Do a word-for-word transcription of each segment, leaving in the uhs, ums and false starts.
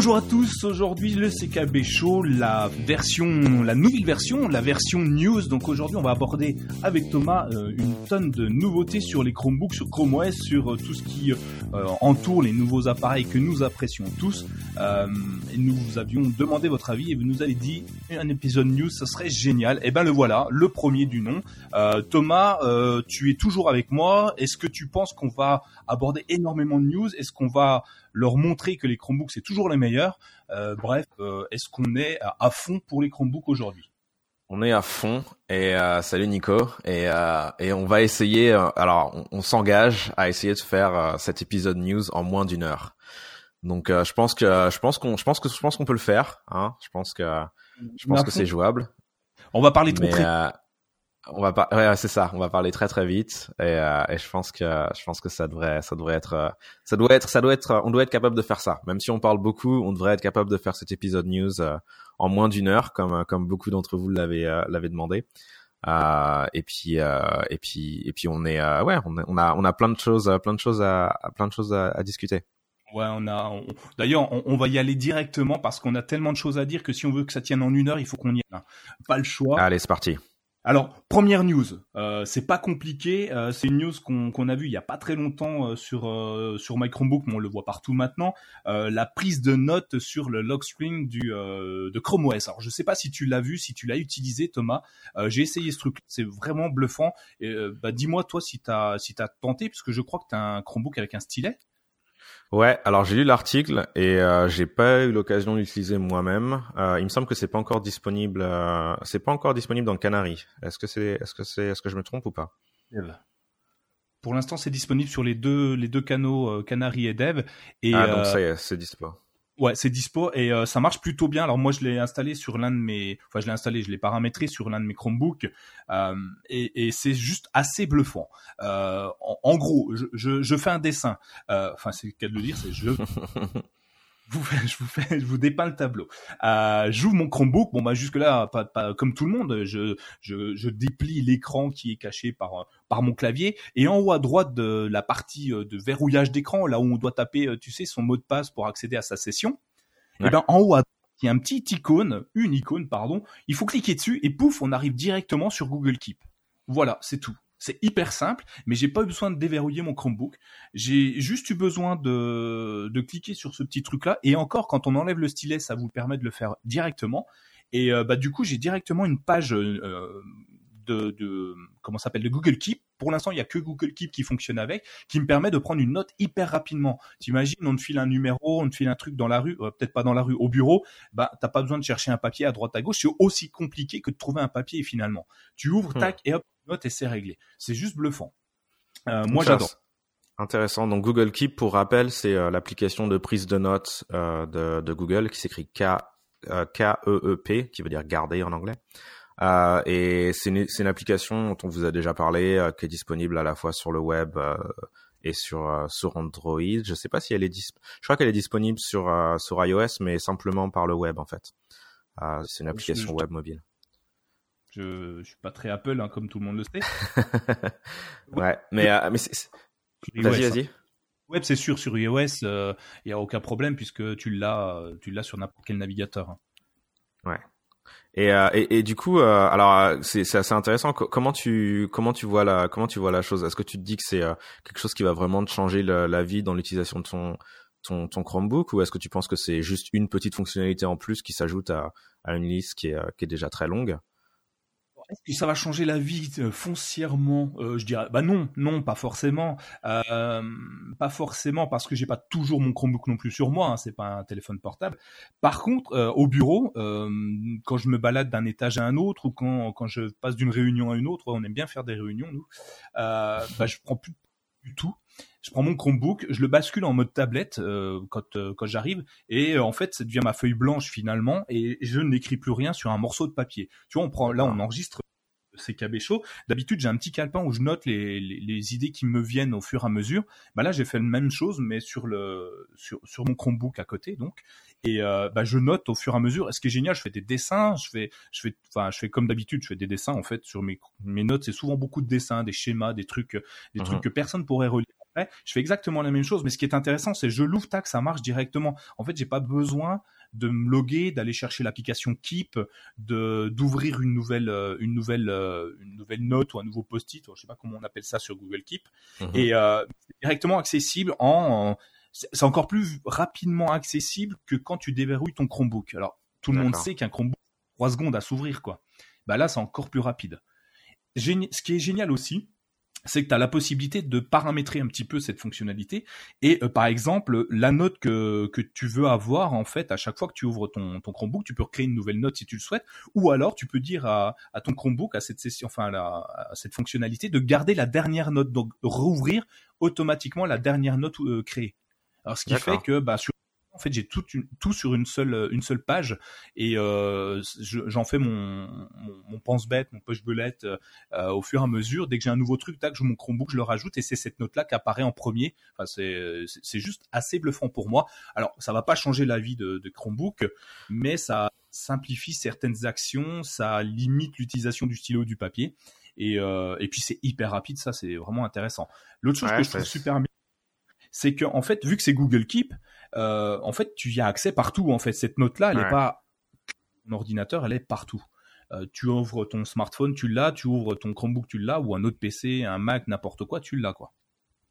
Bonjour à tous, aujourd'hui le C K B Show, la version, la nouvelle version, la version news. Donc aujourd'hui on va aborder avec Thomas euh, une tonne de nouveautés sur les Chromebooks, sur Chrome O S, sur euh, tout ce qui euh, entoure les nouveaux appareils que nous apprécions tous. Euh, et nous vous avions demandé votre avis et vous nous avez dit un épisode news, ça serait génial. Et ben le voilà, le premier du nom. Euh, Thomas, euh, tu es toujours avec moi. Est-ce que tu penses qu'on va aborder énormément de news? Est-ce qu'on va leur montrer que les Chromebooks c'est toujours les meilleurs? euh, Bref, euh, est-ce qu'on est à fond pour les Chromebooks aujourd'hui? On est à fond et euh, salut Nico et euh, et on va essayer. Euh, alors, on, on s'engage à essayer de faire euh, cet épisode news en moins d'une heure. Donc, euh, je pense que je pense qu'on je pense que je pense qu'on peut le faire. Hein. Je pense que je pense que c'est jouable. On va parler trop Mais, très. Euh, On va pas, ouais, c'est ça. On va parler très très vite et, euh, et je pense que je pense que ça devrait, ça devrait être, euh, ça doit être, ça doit être, on doit être capable de faire ça. Même si on parle beaucoup, on devrait être capable de faire cet épisode news euh, en moins d'une heure, comme comme beaucoup d'entre vous l'avez euh, l'avez demandé. Euh, et puis euh, et puis et puis on est, euh, ouais, on a on a on a plein de choses, plein de choses à, plein de choses à, à discuter. Ouais, on a. On... D'ailleurs, on, on va y aller directement parce qu'on a tellement de choses à dire que si on veut que ça tienne en une heure, il faut qu'on y aille. Pas le choix. Allez, c'est parti. Alors, première news, euh, c'est pas compliqué, euh, c'est une news qu'on, qu'on a vue il y a pas très longtemps euh, sur euh, sur My Chromebook, mais on le voit partout maintenant. Euh, la prise de notes sur le lock screen du euh, de Chrome O S. Alors, je sais pas si tu l'as vu, si tu l'as utilisé, Thomas. Euh, j'ai essayé ce truc, c'est vraiment bluffant. Et, euh, bah, dis-moi toi si t'as si t'as tenté, parce que je crois que t'as un Chromebook avec un stylet. Ouais, alors j'ai lu l'article et euh, j'ai pas eu l'occasion d'utiliser moi-même. Euh, il me semble que c'est pas encore disponible. Euh, c'est pas encore disponible dans le Canary. Est-ce que c'est, est-ce que c'est, est-ce que je me trompe ou pas? Pour l'instant, c'est disponible sur les deux les deux canaux euh, Canary et Dev. Et, ah donc euh, ça y est, c'est dispo. Ouais, c'est dispo et euh, ça marche plutôt bien. Alors moi, je l'ai installé sur l'un de mes, enfin je l'ai installé, je l'ai paramétré sur l'un de mes Chromebooks euh, et, et c'est juste assez bluffant. Euh, en, en gros, je, je, je fais un dessin. Euh, enfin, c'est le cas de le dire, c'est je. Vous fais, je vous fais, je vous dépeins le tableau. Euh, j'ouvre mon Chromebook. Bon bah jusque là, pas, pas comme tout le monde. Je, je, je déplie l'écran qui est caché par par mon clavier et en haut à droite de la partie de verrouillage d'écran, là où on doit taper, tu sais, son mot de passe pour accéder à sa session. Ouais. Et ben en haut à droite, il y a un petit icône, une icône pardon. Il faut cliquer dessus et pouf, on arrive directement sur Google Keep. Voilà, c'est tout. C'est hyper simple, mais j'ai pas eu besoin de déverrouiller mon Chromebook. J'ai juste eu besoin de, de cliquer sur ce petit truc-là. Et encore, quand on enlève le stylet, ça vous permet de le faire directement. Et euh, bah du coup, j'ai directement une page euh, de, de comment ça s'appelle de Google Keep. Pour l'instant, il y a que Google Keep qui fonctionne avec, qui me permet de prendre une note hyper rapidement. T'imagines, on te file un numéro, on te file un truc dans la rue, euh, peut-être pas dans la rue, au bureau. Bah t'as pas besoin de chercher un papier à droite à gauche. C'est aussi compliqué que de trouver un papier finalement. Tu ouvres, tac, et hop. Note et c'est réglé. C'est juste bluffant. Euh, moi, j'adore. Intéressant. Donc, Google Keep, pour rappel, c'est euh, l'application de prise de notes euh, de, de Google qui s'écrit K, euh, K E E P, qui veut dire garder en anglais. Euh, et c'est une, c'est une application dont on vous a déjà parlé, euh, qui est disponible à la fois sur le web euh, et sur euh, sur Android. Je sais pas si elle est disp... Je crois qu'elle est disponible sur euh, sur iOS, mais simplement par le web en fait. Euh, c'est une application je, je... web mobile. Je, je suis pas très Apple, hein, comme tout le monde le sait. ouais, mais, euh, mais c'est, c'est... vas-y, vas-y. Web, c'est sûr, sur iOS, il euh, y a aucun problème puisque tu l'as, tu l'as sur n'importe quel navigateur. Hein. Ouais. Et, euh, et, et du coup, euh, alors c'est, c'est assez intéressant. Comment tu, comment tu vois la, comment tu vois la chose? Est-ce que tu te dis que c'est euh, quelque chose qui va vraiment te changer le, la vie dans l'utilisation de ton, ton, ton Chromebook, ou est-ce que tu penses que c'est juste une petite fonctionnalité en plus qui s'ajoute à, à une liste qui est, qui est déjà très longue? Est-ce que ça va changer la vie euh, foncièrement? euh, Je dirais, bah non, non, pas forcément, euh, pas forcément parce que j'ai pas toujours mon Chromebook non plus sur moi. Hein, c'est pas un téléphone portable. Par contre, euh, au bureau, euh, quand je me balade d'un étage à un autre ou quand quand je passe d'une réunion à une autre, on aime bien faire des réunions nous. Euh, bah je prends plus du tout. Je prends mon Chromebook, je le bascule en mode tablette euh, quand euh, quand j'arrive et euh, en fait ça devient ma feuille blanche finalement et je n'écris plus rien sur un morceau de papier. Tu vois, on prend là on enregistre C K B Show. D'habitude j'ai un petit calepin où je note les, les les idées qui me viennent au fur et à mesure. Bah là j'ai fait la même chose mais sur le sur sur mon Chromebook à côté donc et euh, bah je note au fur et à mesure. Et ce qui est génial, je fais des dessins, je fais je fais enfin je fais comme d'habitude, je fais des dessins en fait sur mes mes notes, c'est souvent beaucoup de dessins, des schémas, des trucs des uh-huh. trucs que personne pourrait relire Ouais, je fais exactement la même chose, mais ce qui est intéressant, c'est je l'ouvre, tac, ça marche directement. En fait, j'ai pas besoin de me loguer, d'aller chercher l'application Keep, de d'ouvrir une nouvelle euh, une nouvelle euh, une nouvelle note ou un nouveau post-it, je sais pas comment on appelle ça sur Google Keep. Mm-hmm. Et euh, c'est directement accessible en, en c'est encore plus rapidement accessible que quand tu déverrouilles ton Chromebook. Alors tout le D'accord. monde sait qu'un Chromebook trois secondes à s'ouvrir, quoi. Bah là, c'est encore plus rapide. Géni- ce qui est génial aussi, c'est que tu as la possibilité de paramétrer un petit peu cette fonctionnalité et euh, par exemple la note que que tu veux avoir, en fait, à chaque fois que tu ouvres ton ton Chromebook, tu peux créer une nouvelle note si tu le souhaites, ou alors tu peux dire à à ton Chromebook, à cette session, enfin à, la, à cette fonctionnalité, de garder la dernière note, donc rouvrir automatiquement la dernière note euh, créée. Alors ce qui D'accord. fait que bah sur en fait, j'ai tout, une, tout sur une seule, une seule page et euh, je, j'en fais mon, mon, mon pense-bête, mon poche-belette euh, au fur et à mesure. Dès que j'ai un nouveau truc, tac, je mon Chromebook, je le rajoute et c'est cette note-là qui apparaît en premier. Enfin, c'est, c'est, c'est juste assez bluffant pour moi. Alors, ça va pas changer la vie de, de Chromebook, mais ça simplifie certaines actions, ça limite l'utilisation du stylo ou du papier et, euh, et puis c'est hyper rapide. Ça, c'est vraiment intéressant. L'autre chose ouais, que je trouve super bien, c'est que en fait, vu que c'est Google Keep, euh, en fait, tu y as accès partout. En fait, cette note-là, elle ouais. est pas ton ordinateur, elle est partout. Euh, tu ouvres ton smartphone, tu l'as. Tu ouvres ton Chromebook, tu l'as. Ou un autre P C, un Mac, n'importe quoi, tu l'as, quoi.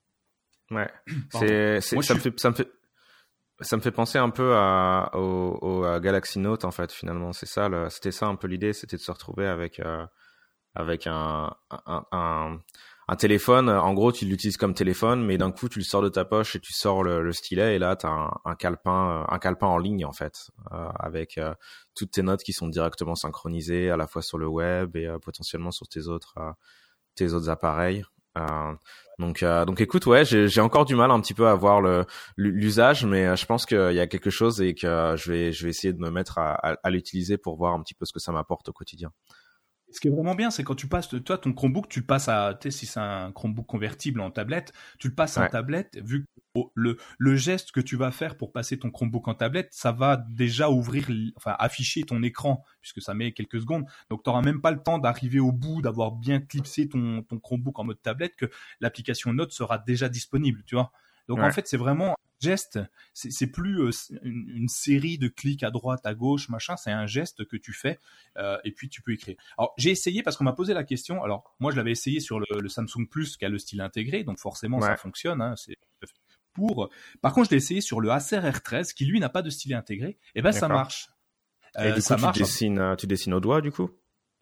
Ouais. c'est, c'est Moi, ça me suis... fait, ça me fait, ça me fait penser un peu à au, au à Galaxy Note, en fait. Finalement, c'est ça. Le, c'était ça un peu l'idée, c'était de se retrouver avec euh, avec un un, un Un téléphone, en gros, tu l'utilises comme téléphone, mais d'un coup, tu le sors de ta poche et tu sors le, le stylet, et là, tu as un, un calepin, un calepin en ligne, en fait, euh, avec euh, toutes tes notes qui sont directement synchronisées, à la fois sur le web et euh, potentiellement sur tes autres, euh, tes autres appareils. Euh, donc, euh, donc, écoute, ouais, j'ai, j'ai encore du mal un petit peu à voir le, l'usage, mais je pense qu'il y a quelque chose et que je vais, je vais essayer de me mettre à, à, à l'utiliser pour voir un petit peu ce que ça m'apporte au quotidien. Ce qui est vraiment bien, c'est quand tu passes, toi, ton Chromebook, tu le passes à, tu sais, si c'est un Chromebook convertible en tablette, tu le passes ouais. en tablette, vu que oh, le, le geste que tu vas faire pour passer ton Chromebook en tablette, ça va déjà ouvrir, enfin, afficher ton écran, puisque ça met quelques secondes. Donc, tu n'auras même pas le temps d'arriver au bout, d'avoir bien clipsé ton, ton Chromebook en mode tablette, que l'application Notes sera déjà disponible, tu vois. Donc, ouais. en fait, c'est vraiment geste, c'est, c'est plus euh, une, une série de clics à droite, à gauche, machin, c'est un geste que tu fais euh, et puis tu peux écrire. Alors j'ai essayé parce qu'on m'a posé la question, alors moi je l'avais essayé sur le, le Samsung Plus qui a le style intégré, donc forcément ouais. ça fonctionne, hein, c'est pour. Par contre je l'ai essayé sur le Acer R treize qui lui n'a pas de stylet intégré, et ben D'accord. ça marche. Et euh, du coup ça tu, marche, dessines, tu dessines au doigt du coup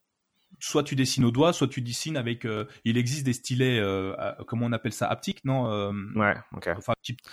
soit tu dessines au doigt, soit tu dessines avec. Euh, il existe des stylets, euh, comment on appelle ça, haptiques, non euh, Ouais, ok. Enfin,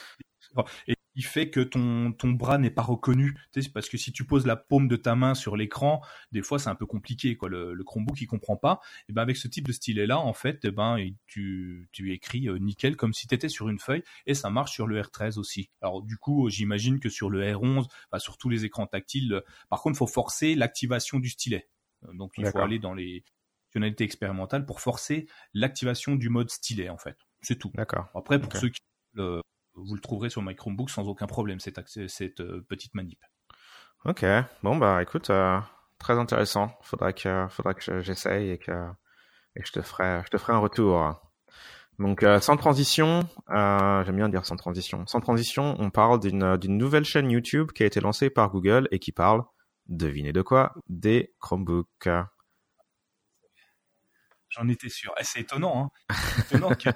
et il fait que ton ton bras n'est pas reconnu, tu sais, parce que si tu poses la paume de ta main sur l'écran, des fois c'est un peu compliqué, quoi. Le, le Chromebook il comprend pas. Et ben avec ce type de stylet là, en fait, et ben tu tu écris euh, nickel comme si t'étais sur une feuille, et ça marche sur le R treize aussi. Alors du coup, j'imagine que sur le R onze, enfin, sur tous les écrans tactiles, par contre, faut forcer l'activation du stylet. Donc il D'accord. faut aller dans les fonctionnalités expérimentales pour forcer l'activation du mode stylet, en fait. C'est tout. D'accord. Après, pour okay. ceux qui euh, vous le trouverez sur My Chromebook sans aucun problème, cette, cette euh, petite manip. Ok, bon bah écoute, euh, très intéressant. Faudra que, faudra que j'essaye et que, et que je te ferai, je te ferai un retour. Donc euh, sans transition, euh, j'aime bien dire sans transition. Sans transition, on parle d'une, d'une nouvelle chaîne YouTube qui a été lancée par Google et qui parle, devinez de quoi, des Chromebooks. J'en étais sûr. Et c'est étonnant, hein. C'est étonnant que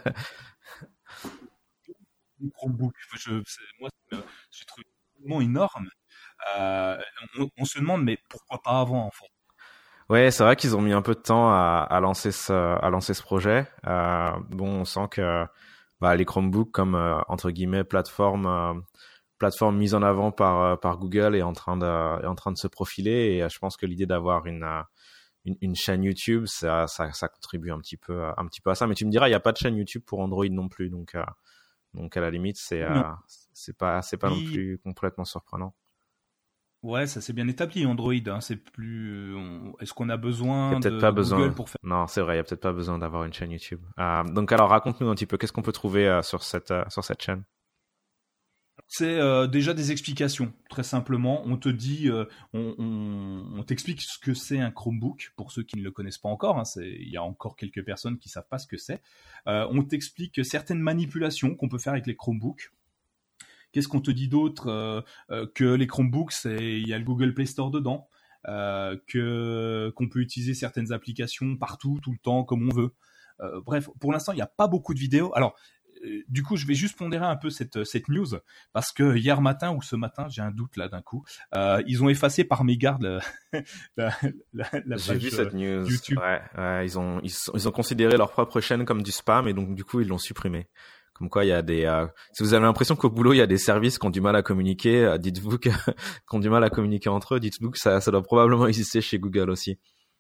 les Chromebooks, je, moi, j'ai trouvé tellement énorme. Euh, on, on se demande, mais pourquoi pas avant, en fait? Ouais, c'est vrai qu'ils ont mis un peu de temps à, à lancer ce, à lancer ce projet. Euh, bon, on sent que bah, les Chromebooks, comme euh, entre guillemets plateforme, euh, plateforme mise en avant par par Google, est en train de, est en train de se profiler. Et je pense que l'idée d'avoir une une, une chaîne YouTube, ça, ça, ça contribue un petit peu, un petit peu à ça. Mais tu me diras, il n'y a pas de chaîne YouTube pour Android non plus, donc. Euh, Donc à la limite, c'est euh, c'est pas c'est pas oui. non plus complètement surprenant. Ouais, ça c'est bien établi Android. Hein, c'est plus. On... Est-ce qu'on a besoin peut-être de pas Google besoin. pour faire... Non, c'est vrai, il y a peut-être pas besoin d'avoir une chaîne YouTube. Euh, donc alors raconte-nous un petit peu, qu'est-ce qu'on peut trouver euh, sur cette euh, sur cette chaîne. C'est euh, déjà des explications, très simplement. On te dit, euh, on, on, on t'explique ce que c'est un Chromebook, pour ceux qui ne le connaissent pas encore. Hein, c'est, il y a encore quelques personnes qui savent pas ce que c'est. Euh, on t'explique certaines manipulations qu'on peut faire avec les Chromebooks. Qu'est-ce qu'on te dit d'autre euh, euh, que les Chromebooks, c'est, il y a le Google Play Store dedans, euh, que qu'on peut utiliser certaines applications partout, tout le temps, comme on veut. Euh, bref, pour l'instant, il n'y a pas beaucoup de vidéos. Alors, du coup, je vais juste pondérer un peu cette cette news parce que hier matin ou ce matin, j'ai un doute là d'un coup, euh, ils ont effacé par mégarde la, la, la, la page. J'ai vu cette news. YouTube. Ouais, ouais, ils ont ils, ils ont considéré leur propre chaîne comme du spam et donc du coup ils l'ont supprimé. Comme quoi, il y a des. Euh, si vous avez l'impression qu'au boulot il y a des services qui ont du mal à communiquer, euh, dites-vous que qui ont du mal à communiquer entre eux. Dites-vous que ça ça doit probablement exister chez Google aussi.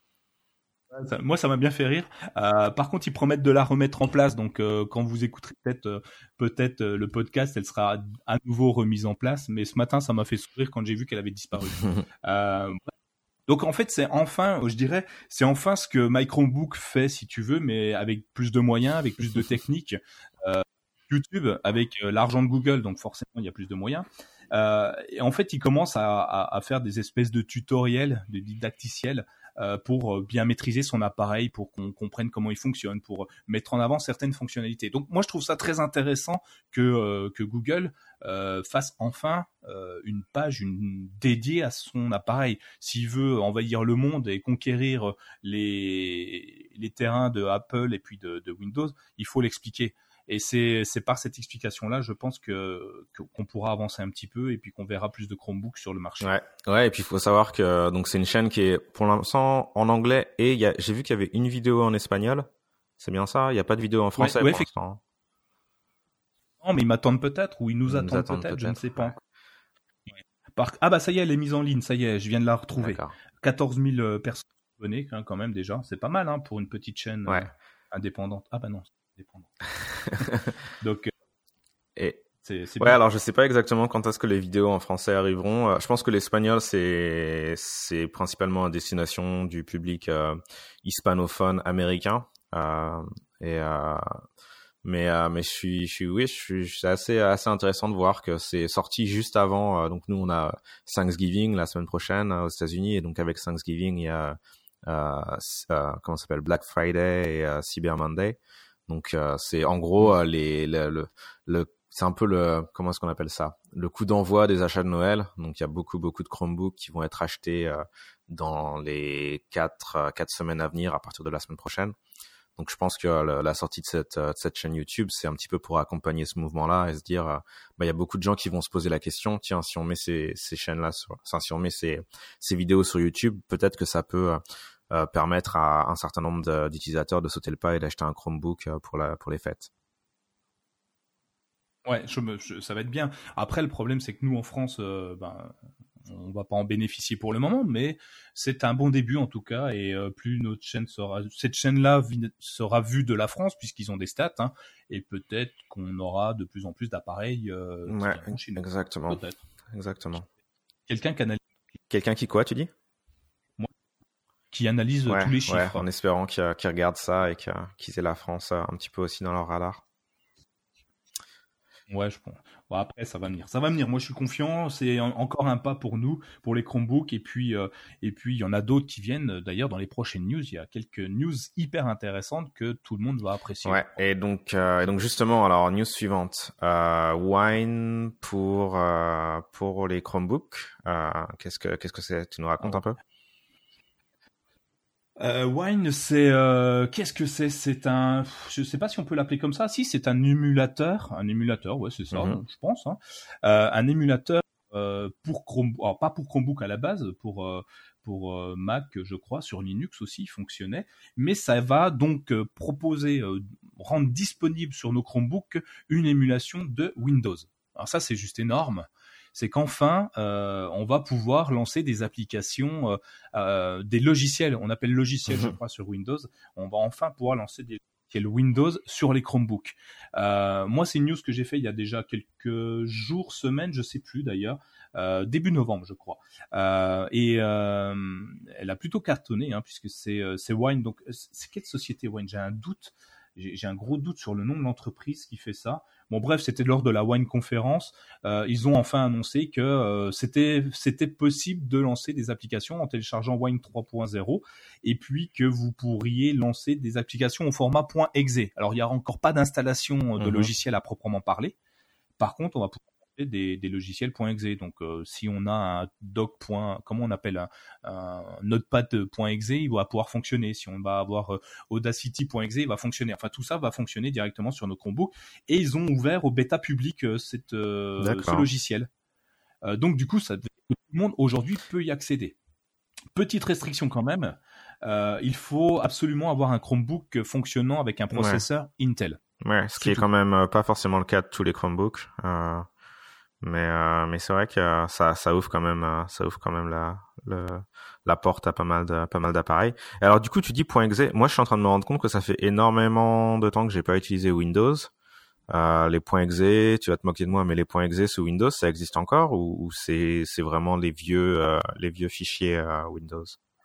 Ça, moi, ça m'a bien fait rire. Euh, par contre, ils promettent de la remettre en place. Donc, euh, quand vous écouterez peut-être, euh, peut-être euh, le podcast, elle sera à nouveau remise en place. Mais ce matin, ça m'a fait sourire quand j'ai vu qu'elle avait disparu. euh, donc, en fait, c'est enfin, je dirais, c'est enfin ce que My Chromebook fait, si tu veux, mais avec plus de moyens, avec plus de techniques. Euh, YouTube, avec euh, l'argent de Google, donc forcément, il y a plus de moyens. Euh, et en fait, ils commencent à, à, à faire des espèces de tutoriels, de didacticiels, euh, pour bien maîtriser son appareil, pour qu'on comprenne comment il fonctionne, pour mettre en avant certaines fonctionnalités. Donc moi je trouve ça très intéressant que euh, que Google euh, fasse enfin euh, une page une, dédiée à son appareil. S'il veut envahir le monde et conquérir les les terrains de Apple et puis de, de Windows, il faut l'expliquer. Et c'est, c'est par cette explication-là, je pense que, que qu'on pourra avancer un petit peu et puis qu'on verra plus de Chromebooks sur le marché. Ouais, ouais. Et puis il faut savoir que donc c'est une chaîne qui est pour l'instant en anglais et il y a, j'ai vu qu'il y avait une vidéo en espagnol. C'est bien ça. Il n'y a pas de vidéo en français ouais, ouais, pour l'instant. Non, mais ils m'attendent peut-être ou ils nous, ils attendent, nous attendent peut-être, peut-être, je ne sais pas. ouais. Ouais. Par... Ah bah ça y est, elle est mise en ligne, ça y est, je viens de la retrouver. D'accord. quatorze mille personnes abonnées hein, quand même déjà, c'est pas mal hein, pour une petite chaîne ouais. euh, indépendante. Ah bah non, c'est indépendant. Donc euh, et c'est, c'est ouais, bien. Alors je sais pas exactement quand est-ce que les vidéos en français arriveront. Euh, je pense que l'espagnol c'est c'est principalement à destination du public euh, hispanophone américain. Euh, et euh, mais euh, mais je suis je suis oui je suis c'est assez assez intéressant de voir que c'est sorti juste avant. Euh, donc nous on a Thanksgiving la semaine prochaine euh, aux États-Unis et donc avec Thanksgiving il y a euh, euh, comment ça s'appelle Black Friday et euh, Cyber Monday. Donc euh, c'est en gros euh, les le, le le c'est un peu le comment est-ce qu'on appelle ça le coup d'envoi des achats de Noël. Donc il y a beaucoup beaucoup de Chromebooks qui vont être achetés euh, dans les quatre euh, quatre semaines à venir à partir de la semaine prochaine. Donc je pense que la, la sortie de cette de cette chaîne YouTube, c'est un petit peu pour accompagner ce mouvement-là et se dire euh, bah il y a beaucoup de gens qui vont se poser la question, tiens, si on met ces ces chaînes-là sur enfin, si on met ces ces vidéos sur YouTube, peut-être que ça peut euh, euh, permettre à un certain nombre de, d'utilisateurs de sauter le pas et d'acheter un Chromebook euh, pour la pour les fêtes. Ouais, je me, je, ça va être bien. Après, le problème, c'est que nous, en France, euh, ben, on va pas en bénéficier pour le moment, mais c'est un bon début en tout cas. Et euh, plus notre chaîne sera, cette chaîne-là vi- sera vue de la France puisqu'ils ont des stats, hein, et peut-être qu'on aura de plus en plus d'appareils euh, qui ouais, viendront chez nous. Exactement. Peut-être. Exactement. Quelqu'un qui analyse. Quelqu'un qui quoi, tu dis? Moi, qui analyse ouais, tous les ouais, chiffres. en espérant qu'ils, qu'ils regardent ça et qu'ils aient la France un petit peu aussi dans leur radar. Ouais, je pense. Bon, après, ça va venir. Ça va venir. Moi, je suis confiant. C'est en- encore un pas pour nous, pour les Chromebooks. Et puis, euh, et puis, il y en a d'autres qui viennent. D'ailleurs, dans les prochaines news, il y a quelques news hyper intéressantes que tout le monde va apprécier. Ouais. Et donc, euh, et donc justement, alors news suivante. Euh, Wine pour euh, pour les Chromebooks. Euh, qu'est-ce que qu'est-ce que c'est? Tu nous racontes un peu? Euh, Wine, c'est euh, qu'est-ce que c'est? C'est un, je sais pas si on peut l'appeler comme ça. Si, c'est un émulateur, un émulateur, ouais, c'est ça, mm-hmm. je pense. Hein. Euh, un émulateur euh, pour Chromebook, alors pas pour Chromebook à la base, pour euh, pour euh, Mac, je crois, sur Linux aussi, il fonctionnait. Mais ça va donc euh, proposer, euh, rendre disponible sur nos Chromebooks une émulation de Windows. Alors ça, c'est juste énorme. C'est qu'enfin, euh, on va pouvoir lancer des applications, euh, euh, des logiciels, on appelle logiciels, mmh. je crois, sur Windows. On va enfin pouvoir lancer des logiciels Windows sur les Chromebooks. Euh, moi, c'est une news que j'ai fait il y a déjà quelques jours, semaines, je sais plus d'ailleurs, euh, début novembre, je crois. Euh, et euh, elle a plutôt cartonné, hein, puisque c'est, c'est Wine. Donc, c'est quelle société Wine? J'ai un doute. j'ai, j'ai un gros doute sur le nom de l'entreprise qui fait ça. Bon bref, c'était lors de la Wine conférence. Euh, ils ont enfin annoncé que euh, c'était c'était possible de lancer des applications en téléchargeant Wine trois point zéro et puis que vous pourriez lancer des applications au format .exe. Alors il y a encore pas d'installation de mmh. logiciel à proprement parler. Par contre, on va pouvoir Des, des logiciels .exe. Donc, euh, si on a un doc. Comment on appelle un, un notepad.exe, il va pouvoir fonctionner. Si on va avoir euh, audacity.exe, il va fonctionner. Enfin, tout ça va fonctionner directement sur nos Chromebooks. Et ils ont ouvert au bêta public euh, cette, euh, ce logiciel. Euh, donc, du coup, ça, tout le monde aujourd'hui peut y accéder. Petite restriction quand même. Euh, il faut absolument avoir un Chromebook fonctionnant avec un processeur ouais. Intel. Ouais, ce qui est, est quand même euh, pas forcément le cas de tous les Chromebooks. Euh... Mais euh, mais c'est vrai que euh, ça ça ouvre quand même euh, ça ouvre quand même la le, la porte à pas mal de pas mal d'appareils. Et alors du coup tu dis .exe, moi je suis en train de me rendre compte que ça fait énormément de temps que j'ai pas utilisé Windows. Euh, les .exe, tu vas te moquer de moi, mais les .exe sous Windows ça existe encore ou, ou c'est c'est vraiment les vieux euh, les vieux fichiers euh, Windows?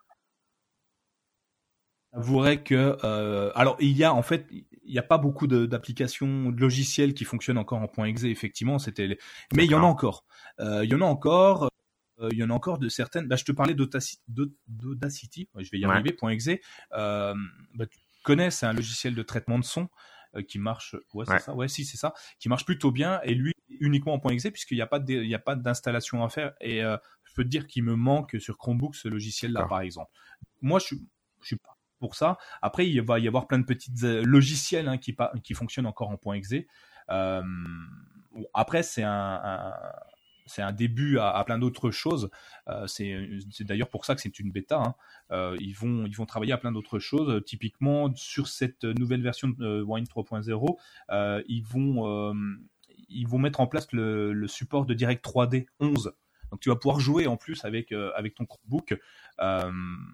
J'avouerais que euh, alors il y a en fait il n'y a pas beaucoup de, d'applications de logiciels qui fonctionnent encore en .exe effectivement c'était les... mais D'accord. il y en a encore euh, il y en a encore euh, il y en a encore de certaines bah, je te parlais d'Audacity, d'Audacity je vais y arriver ouais. .exe euh, bah, tu connais c'est un logiciel de traitement de son euh, qui marche ouais c'est ouais. ça ouais si c'est ça qui marche plutôt bien et lui uniquement en .exe puisqu'il n'y a pas de, il y a pas d'installation à faire et euh, je peux te dire qu'il me manque sur Chromebook ce logiciel là D'accord. par exemple moi je suis je suis pas pour ça. Après, il va y avoir plein de petits logiciels hein, qui, qui fonctionnent encore en .exe. Euh, après, c'est un, un, c'est un début à, à plein d'autres choses. Euh, c'est, c'est d'ailleurs pour ça que c'est une bêta. Hein. Euh, ils, vont, ils vont travailler à plein d'autres choses. Typiquement, sur cette nouvelle version de Wine trois point zéro, euh, ils, vont, euh, ils vont mettre en place le, le support de Direct trois D onze. Donc, tu vas pouvoir jouer en plus avec, euh, avec ton Chromebook. Euh,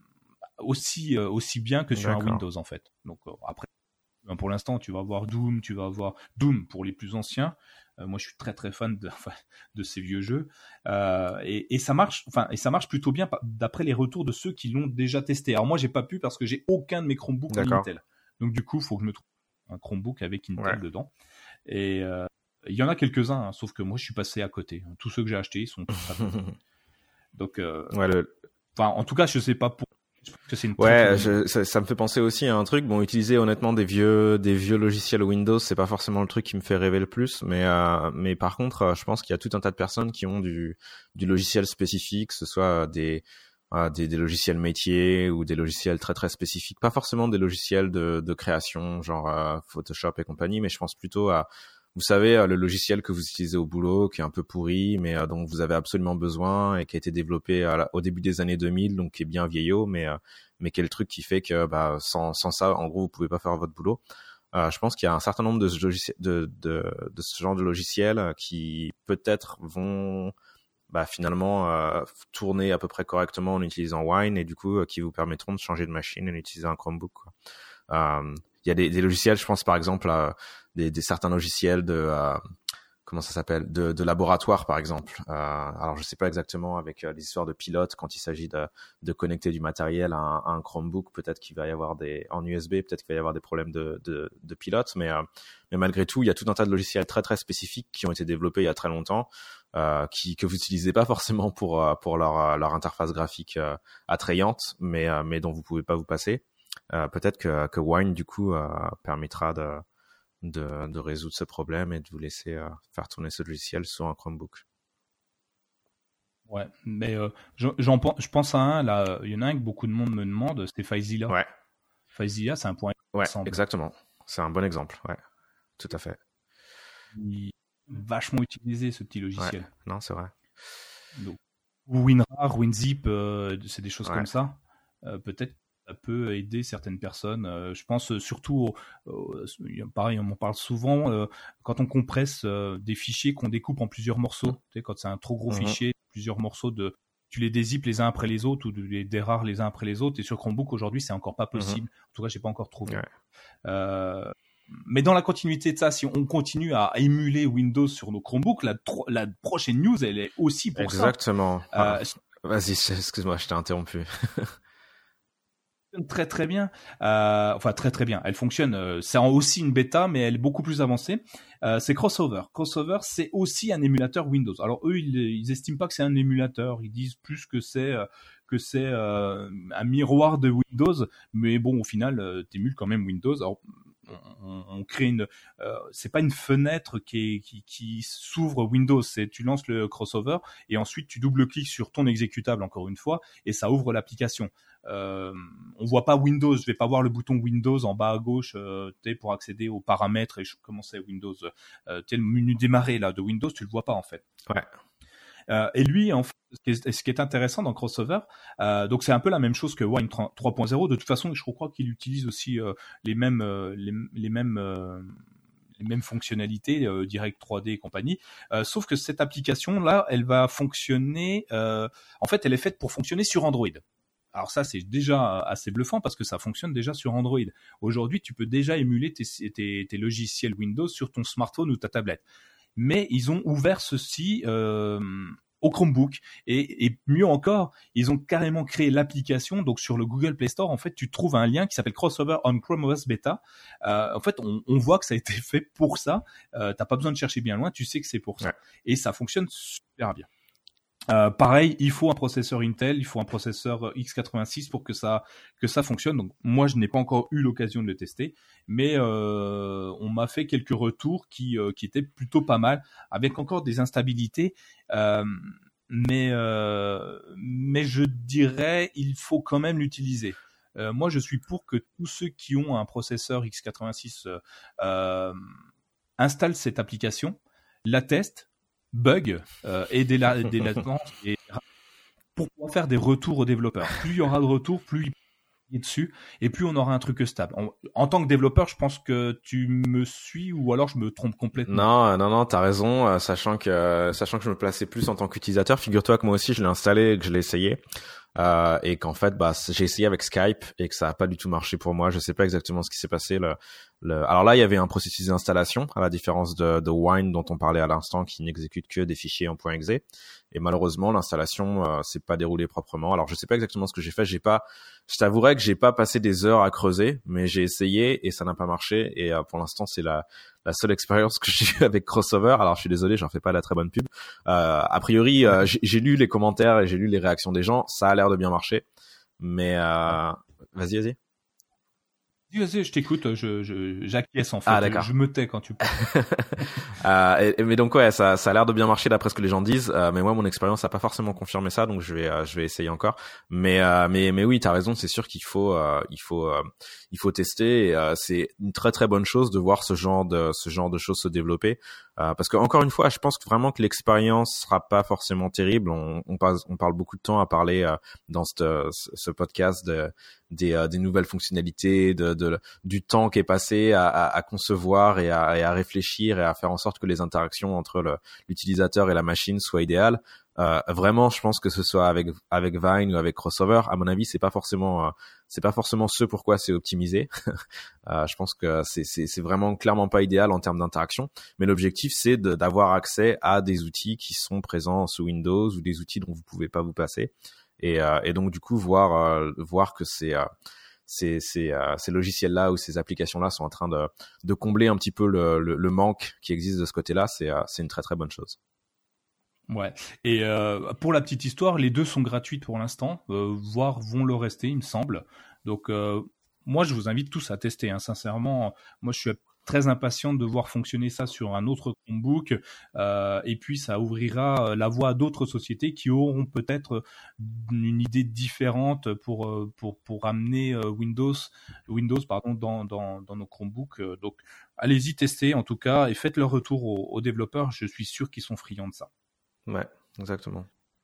aussi euh, aussi bien que sur D'accord. un Windows en fait. Donc euh, après ben, pour l'instant tu vas avoir Doom, tu vas avoir Doom pour les plus anciens. Euh, moi je suis très très fan de, enfin, de ces vieux jeux euh, et, et ça marche enfin et ça marche plutôt bien d'après les retours de ceux qui l'ont déjà testé. Alors moi j'ai pas pu parce que j'ai aucun de mes Chromebooks en Intel. Donc du coup il faut que je me trouve un Chromebook avec Intel ouais. dedans. Et euh, il y en a quelques-uns hein, sauf que moi je suis passé à côté. Tous ceux que j'ai achetés ils sont tous à côté. Donc euh, ouais, le... enfin en tout cas je sais pas pour Que c'est une ouais, je, ça, ça me fait penser aussi à un truc. Bon, utiliser honnêtement des vieux, des vieux logiciels Windows, c'est pas forcément le truc qui me fait rêver le plus. Mais, euh, mais par contre, je pense qu'il y a tout un tas de personnes qui ont du, du logiciel spécifique, que ce soit des, euh, des, des logiciels métiers ou des logiciels très très spécifiques. Pas forcément des logiciels de, de création, genre euh, Photoshop et compagnie, mais je pense plutôt à vous savez, le logiciel que vous utilisez au boulot, qui est un peu pourri, mais euh, dont vous avez absolument besoin et qui a été développé à la, au début des années deux mille, donc qui est bien vieillot, mais euh, mais qui est le truc qui fait que bah, sans sans ça, en gros, vous pouvez pas faire votre boulot. Euh, je pense qu'il y a un certain nombre de logiciels, de, de de ce genre de logiciels qui peut-être vont bah, finalement euh, tourner à peu près correctement en utilisant Wine et du coup euh, qui vous permettront de changer de machine et d'utiliser un Chromebook, quoi. Euh, il y a des, des logiciels, je pense par exemple à des, des certains logiciels de euh, comment ça s'appelle de, de laboratoire par exemple. Euh, alors je sais pas exactement avec euh, les histoires de pilotes quand il s'agit de, de connecter du matériel à un, à un Chromebook, peut-être qu'il va y avoir des en U S B, peut-être qu'il va y avoir des problèmes de, de, de pilote, mais euh, mais malgré tout il y a tout un tas de logiciels très très spécifiques qui ont été développés il y a très longtemps, euh, qui que vous utilisez pas forcément pour pour leur leur interface graphique euh, attrayante, mais euh, mais dont vous pouvez pas vous passer. Euh, peut-être que, que Wine du coup euh, permettra de, de de résoudre ce problème et de vous laisser euh, faire tourner ce logiciel sur un Chromebook. Ouais, mais euh, j'en pense, je pense à un là. Il y en a un que beaucoup de monde me demande, c'était FileZilla. Ouais. FileZilla, c'est un point. Ouais, ensemble. Exactement. C'est un bon exemple. Ouais, tout à fait. Il est vachement utilisé ce petit logiciel. Ouais. Non, c'est vrai. Donc, ou WinRAR, WinZip, euh, c'est des choses ouais. comme ça. Euh, peut-être. Ça peut aider certaines personnes. Euh, je pense surtout, au, au, pareil, on m'en parle souvent, euh, quand on compresse euh, des fichiers qu'on découpe en plusieurs morceaux. Tu sais, quand c'est un trop gros mm-hmm. fichier, plusieurs morceaux, de, tu les dézippes les uns après les autres ou tu les dérares les uns après les autres. Et sur Chromebook, aujourd'hui, c'est encore pas possible. Mm-hmm. En tout cas, j'ai pas encore trouvé. Ouais. Euh, mais dans la continuité de ça, si on continue à émuler Windows sur nos Chromebooks, la, la prochaine news, elle est aussi pour Exactement. ça. Exactement. Ah. Euh, Vas-y, excuse-moi, je t'ai interrompu. fonctionne très très bien. Euh, enfin très très bien. Elle fonctionne. Euh, c'est aussi une bêta, mais elle est beaucoup plus avancée. Euh, c'est Crossover. Crossover, c'est aussi un émulateur Windows. Alors eux, ils, ils estiment pas que c'est un émulateur. Ils disent plus que c'est euh, que c'est euh, un miroir de Windows. Mais bon, au final, euh, t'émules quand même Windows. Alors, on, on crée une. Euh, c'est pas une fenêtre qui, est, qui, qui s'ouvre Windows. C'est tu lances le Crossover et ensuite tu double-cliques sur ton exécutable encore une fois et ça ouvre l'application. Euh, on voit pas Windows, je vais pas voir le bouton Windows en bas à gauche euh, pour accéder aux paramètres et je, comment c'est Windows. Euh, t'es le menu démarrer là de Windows, tu le vois pas en fait. Ouais. Euh, et lui, en fait, ce qui est, ce qui est intéressant dans Crossover, euh, donc c'est un peu la même chose que Wine trois point zéro. De toute façon, je crois qu'il utilise aussi euh, les mêmes, euh, les, les mêmes. Euh, les mêmes fonctionnalités, euh, Direct trois D et compagnie, euh, sauf que cette application-là, elle va fonctionner, euh, en fait, elle est faite pour fonctionner sur Android. Alors ça, c'est déjà assez bluffant parce que ça fonctionne déjà sur Android. Aujourd'hui, tu peux déjà émuler tes, tes, tes logiciels Windows sur ton smartphone ou ta tablette. Mais ils ont ouvert ceci euh, au Chromebook et, et mieux encore, ils ont carrément créé l'application. Donc sur le Google Play Store, en fait, tu trouves un lien qui s'appelle Crossover on Chrome O S Beta. Euh, en fait, on, on voit que ça a été fait pour ça. Euh, t'as pas besoin de chercher bien loin, tu sais que c'est pour ça. Ouais. Et ça fonctionne super bien. Euh, pareil, il faut un processeur Intel, il faut un processeur x quatre-vingt-six pour que ça que ça fonctionne. Donc moi, je n'ai pas encore eu l'occasion de le tester, mais euh, on m'a fait quelques retours qui euh, qui étaient plutôt pas mal, avec encore des instabilités. Euh, mais euh, mais je dirais, il faut quand même l'utiliser. Euh, moi, je suis pour que tous ceux qui ont un processeur x quatre-vingt-six euh, euh, installent cette application, la testent, bug euh, et des, la- des latences et pour pouvoir faire des retours aux développeurs. Plus il y aura de retours, plus il y a dessus et plus on aura un truc stable. En, en tant que développeur, je pense que tu me suis ou alors je me trompe complètement. Non, non, non, t'as raison. Euh, sachant que, euh, sachant que je me plaçais plus en tant qu'utilisateur, figure-toi que moi aussi je l'ai installé et que je l'ai essayé. Euh, et qu'en fait, bah, j'ai essayé avec Skype et que ça a pas du tout marché pour moi. Je sais pas exactement ce qui s'est passé. Le, le... Alors là, il y avait un processus d'installation, à la différence de, de Wine dont on parlait à l'instant, qui n'exécute que des fichiers en .exe. Et malheureusement, l'installation euh, s'est pas déroulée proprement. Alors je sais pas exactement ce que j'ai fait. J'ai pas, je t'avouerais que j'ai pas passé des heures à creuser, mais j'ai essayé et ça n'a pas marché. Et euh, pour l'instant, c'est la la seule expérience que j'ai eue avec Crossover. Alors je suis désolé, j'en fais pas la très bonne pub. Euh, a priori, euh, j'ai, j'ai lu les commentaires et j'ai lu les réactions des gens. Ça a l'air de bien marcher, mais euh... vas-y, vas-y. Vas-y, je t'écoute, je, je, j'acquiesce en fait. Ah, d'accord. Je, je me tais quand tu parles. euh, et, mais donc ouais, ça, ça a l'air de bien marcher d'après ce que les gens disent. Euh, mais moi, mon expérience n'a pas forcément confirmé ça, donc je vais, euh, je vais essayer encore. Mais, euh, mais, mais oui, t'as raison. C'est sûr qu'il faut, euh, il faut, euh, il faut tester. Et, euh, c'est une très très bonne chose de voir ce genre de, ce genre de choses se développer. Euh, parce que encore une fois, je pense que vraiment que l'expérience sera pas forcément terrible. On, on, passe, on parle beaucoup de temps à parler euh, dans ce, ce podcast de, des, euh, des nouvelles fonctionnalités, de, de, du temps qui est passé à, à, à concevoir et à, et à réfléchir et à faire en sorte que les interactions entre le, l'utilisateur et la machine soient idéales. Euh, vraiment, je pense que ce soit avec avec Vine ou avec Crossover, à mon avis, c'est pas forcément euh, c'est pas forcément ce pourquoi c'est optimisé. euh, je pense que c'est c'est c'est vraiment clairement pas idéal en termes d'interaction. Mais l'objectif, c'est de, d'avoir accès à des outils qui sont présents sous Windows ou des outils dont vous pouvez pas vous passer. Et, euh, et donc du coup voir euh, voir que c'est euh, ces ces euh, ces logiciels là ou ces applications là sont en train de de combler un petit peu le le, le manque qui existe de ce côté-là, c'est euh, c'est une très très bonne chose. Ouais. Et euh, pour la petite histoire, les deux sont gratuites pour l'instant, euh, voire vont le rester, il me semble. Donc euh, moi, je vous invite tous à tester. Hein. Sincèrement, moi, je suis très impatient de voir fonctionner ça sur un autre Chromebook. Euh, et puis, ça ouvrira la voie à d'autres sociétés qui auront peut-être une idée différente pour pour pour amener Windows Windows pardon dans dans dans nos Chromebooks. Donc, allez-y tester en tout cas et faites leur retour aux, aux développeurs. Je suis sûr qu'ils sont friands de ça. Ouais, exactement.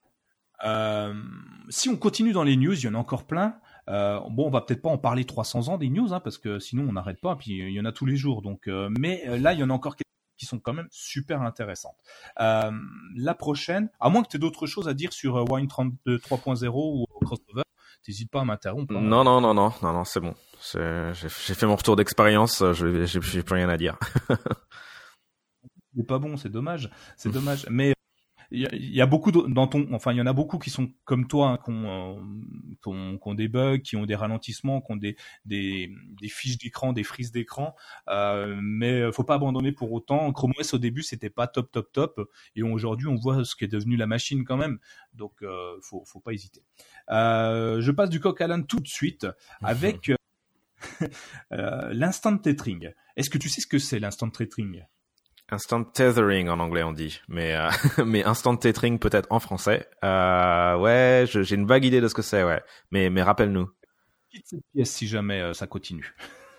Euh, si on continue dans les news, il y en a encore plein. Euh, bon, on va peut-être pas en parler trois cents ans des news, hein, parce que sinon on n'arrête pas. Puis il y en a tous les jours. Donc, euh, mais là, il y en a encore quelques qui sont quand même super intéressantes. Euh, la prochaine, à moins que tu aies d'autres choses à dire sur Wine trois point zéro ou Crossover, t'hésites pas à m'interrompre. Hein. Non, non, non, non, non, non, c'est bon. C'est, j'ai, j'ai fait mon retour d'expérience. Je, j'ai, j'ai plus rien à dire. C'est pas bon, c'est dommage, c'est dommage. Mais il y, a, il y a beaucoup de, dans ton, enfin il y en a beaucoup qui sont comme toi, hein, qui, ont, euh, qui, ont, qui ont des bugs, qui ont des ralentissements, qui ont des des, des fiches d'écran, des frises d'écran, euh, mais faut pas abandonner pour autant. Chrome O S au début c'était pas top top top, et aujourd'hui on voit ce qui est devenu la machine quand même, donc euh, faut faut pas hésiter. Euh, je passe du coq à l'âne tout de suite avec euh, l'instant tethering. Est-ce que tu sais ce que c'est l'instant tethering? Instant tethering en anglais on dit, mais euh, mais instant tethering peut-être en français. Euh, ouais, je, j'ai une vague idée de ce que c'est, ouais. Mais mais rappelle-nous. Quitte cette pièce si jamais euh, ça continue.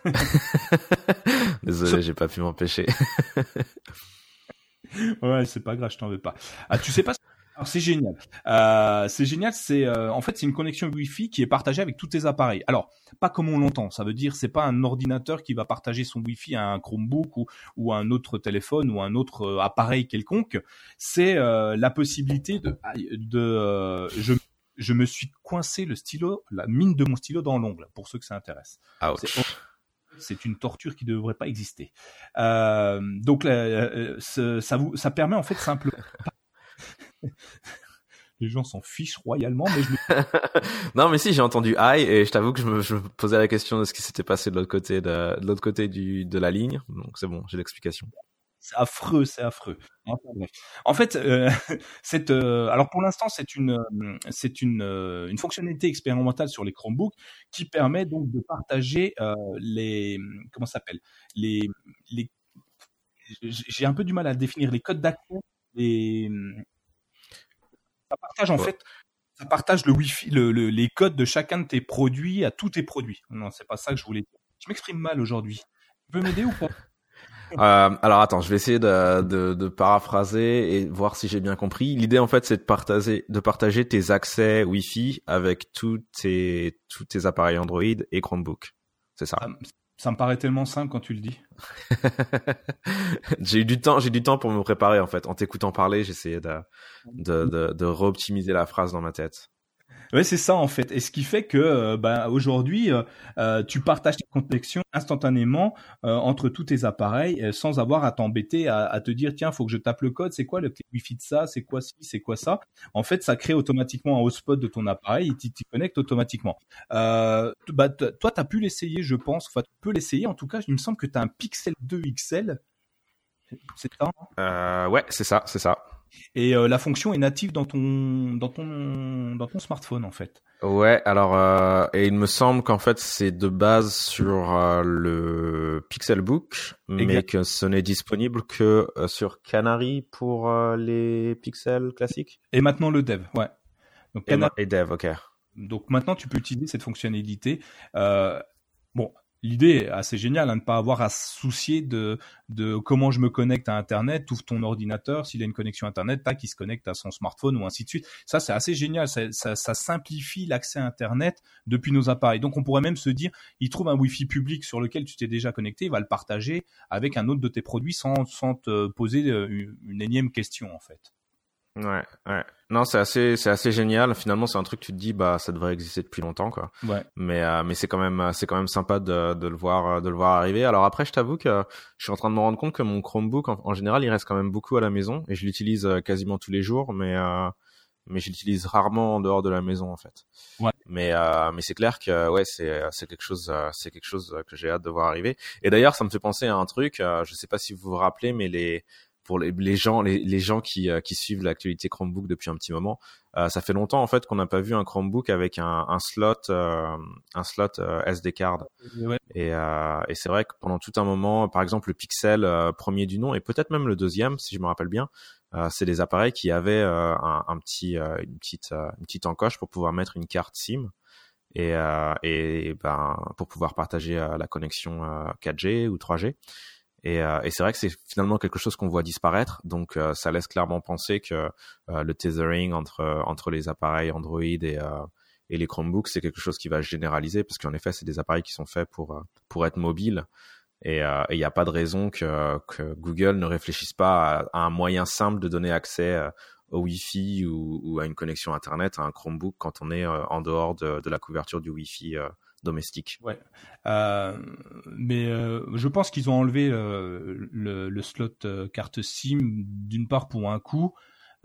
Désolé, j'ai pas pu m'empêcher. Ouais, c'est pas grave, je t'en veux pas. Ah, tu sais pas. Alors c'est génial. Euh, c'est génial. C'est euh, en fait c'est une connexion Wi-Fi qui est partagée avec tous tes appareils. Alors pas comme on l'entend. Ça veut dire c'est pas un ordinateur qui va partager son Wi-Fi à un Chromebook ou ou à un autre téléphone ou un autre euh, appareil quelconque. C'est euh, la possibilité de de euh, je je me suis coincé le stylo, la mine de mon stylo dans l'ongle. Pour ceux que ça intéresse. Ouch. C'est, c'est une torture qui ne devrait pas exister. Euh, donc là, ça vous ça permet en fait simplement. Les gens s'en fichent royalement, mais je me... Non, mais si, j'ai entendu aïe et je t'avoue que je me, je me posais la question de ce qui s'était passé de l'autre côté de, de l'autre côté du de la ligne. Donc c'est bon, j'ai l'explication. C'est affreux, c'est affreux. Enfin, bref. En fait, euh, cette, euh, alors pour l'instant, c'est une, c'est une, euh, une fonctionnalité expérimentale sur les Chromebooks qui permet donc de partager euh, les, comment ça s'appelle, les, les, j'ai un peu du mal à définir les codes d'accès, les ça partage en Ouais. fait, ça partage le Wi-Fi, le, le, les codes de chacun de tes produits à tous tes produits. Non, c'est pas ça que je voulais dire. Je m'exprime mal aujourd'hui. Tu peux m'aider ou pas? Euh, alors attends, je vais essayer de, de, de paraphraser et voir si j'ai bien compris. L'idée en fait, c'est de partager, de partager tes accès Wi-Fi avec tous tes, tous tes appareils Android et Chromebook. C'est ça. Ça, ça me paraît tellement simple quand tu le dis. J'ai eu du temps, j'ai eu du temps pour me préparer en fait. En t'écoutant parler, j'essayais de, de, de, de réoptimiser la phrase dans ma tête. Ouais, c'est ça en fait. Et ce qui fait que euh, bah, aujourd'hui, euh, euh, tu partages tes connexions instantanément euh, entre tous tes appareils euh, sans avoir à t'embêter à, à te dire tiens, faut que je tape le code. C'est quoi le clé Wi-Fi de ça? C'est quoi ci? C'est quoi ça? En fait, ça crée automatiquement un hotspot de ton appareil et tu t'y connectes automatiquement. Euh, bah, t- toi, t'as pu l'essayer, je pense. Enfin, tu peux l'essayer. En tout cas, il me semble que t'as un Pixel deux X L. C'est ça. Euh, ouais, c'est ça, c'est ça. Et euh, la fonction est native dans ton dans ton dans ton smartphone en fait. Ouais, alors euh, et il me semble qu'en fait c'est de base sur euh, le Pixelbook, mais Exact. que ce n'est disponible que euh, sur Canary pour euh, les Pixels classiques. Et maintenant le dev, ouais. Donc, Et, Canary, ma- et Dev, ok. donc maintenant tu peux utiliser cette fonctionnalité. Euh, bon, l'idée est assez géniale, hein, de ne pas avoir à se soucier de de comment je me connecte à Internet. T'ouvres ton ordinateur, s'il a une connexion Internet, tac, il se connecte à son smartphone ou ainsi de suite. Ça c'est assez génial, ça, ça, ça simplifie l'accès à Internet depuis nos appareils. Donc on pourrait même se dire, il trouve un Wi-Fi public sur lequel tu t'es déjà connecté, il va le partager avec un autre de tes produits sans sans te poser une, une énième question en fait. Ouais, ouais. Non, c'est assez, c'est assez génial. Finalement, c'est un truc que tu te dis, bah, ça devrait exister depuis longtemps, quoi. Ouais. Mais, euh, mais c'est quand même, c'est quand même sympa de, de le voir, de le voir arriver. Alors après, je t'avoue que je suis en train de me rendre compte que mon Chromebook, en, en général, il reste quand même beaucoup à la maison et je l'utilise euh, quasiment tous les jours, mais, euh, mais je l'utilise rarement en dehors de la maison, en fait. Ouais. Mais, euh, mais c'est clair que, ouais, c'est, c'est quelque chose, euh, c'est quelque chose que j'ai hâte de voir arriver. Et d'ailleurs, ça me fait penser à un truc. Euh, je sais pas si vous vous rappelez, mais les pour les, les gens les, les gens qui euh, qui suivent l'actualité Chromebook depuis un petit moment, euh, ça fait longtemps en fait qu'on n'a pas vu un Chromebook avec un, un slot euh, un slot euh, S D card. Ouais. Et euh, et c'est vrai que pendant tout un moment, par exemple le Pixel euh, premier du nom et peut-être même le deuxième si je me rappelle bien, euh, c'est des appareils qui avaient euh, un, un petit euh, une petite euh, une petite encoche pour pouvoir mettre une carte SIM. Et, euh, et ben pour pouvoir partager euh, la connexion euh, quatre G ou trois G. Et, euh, et c'est vrai que c'est finalement quelque chose qu'on voit disparaître, donc euh, ça laisse clairement penser que euh, le tethering entre entre les appareils Android et euh, et les Chromebooks, c'est quelque chose qui va se généraliser parce qu'en effet, c'est des appareils qui sont faits pour pour être mobiles et il euh, n'y a pas de raison que que Google ne réfléchisse pas à, à un moyen simple de donner accès euh, au Wi-Fi ou, ou à une connexion Internet à un Chromebook quand on est euh, en dehors de, de la couverture du Wi-Fi euh, domestique. Ouais. Euh, mais euh, je pense qu'ils ont enlevé euh, le, le slot euh, carte SIM d'une part pour un coût,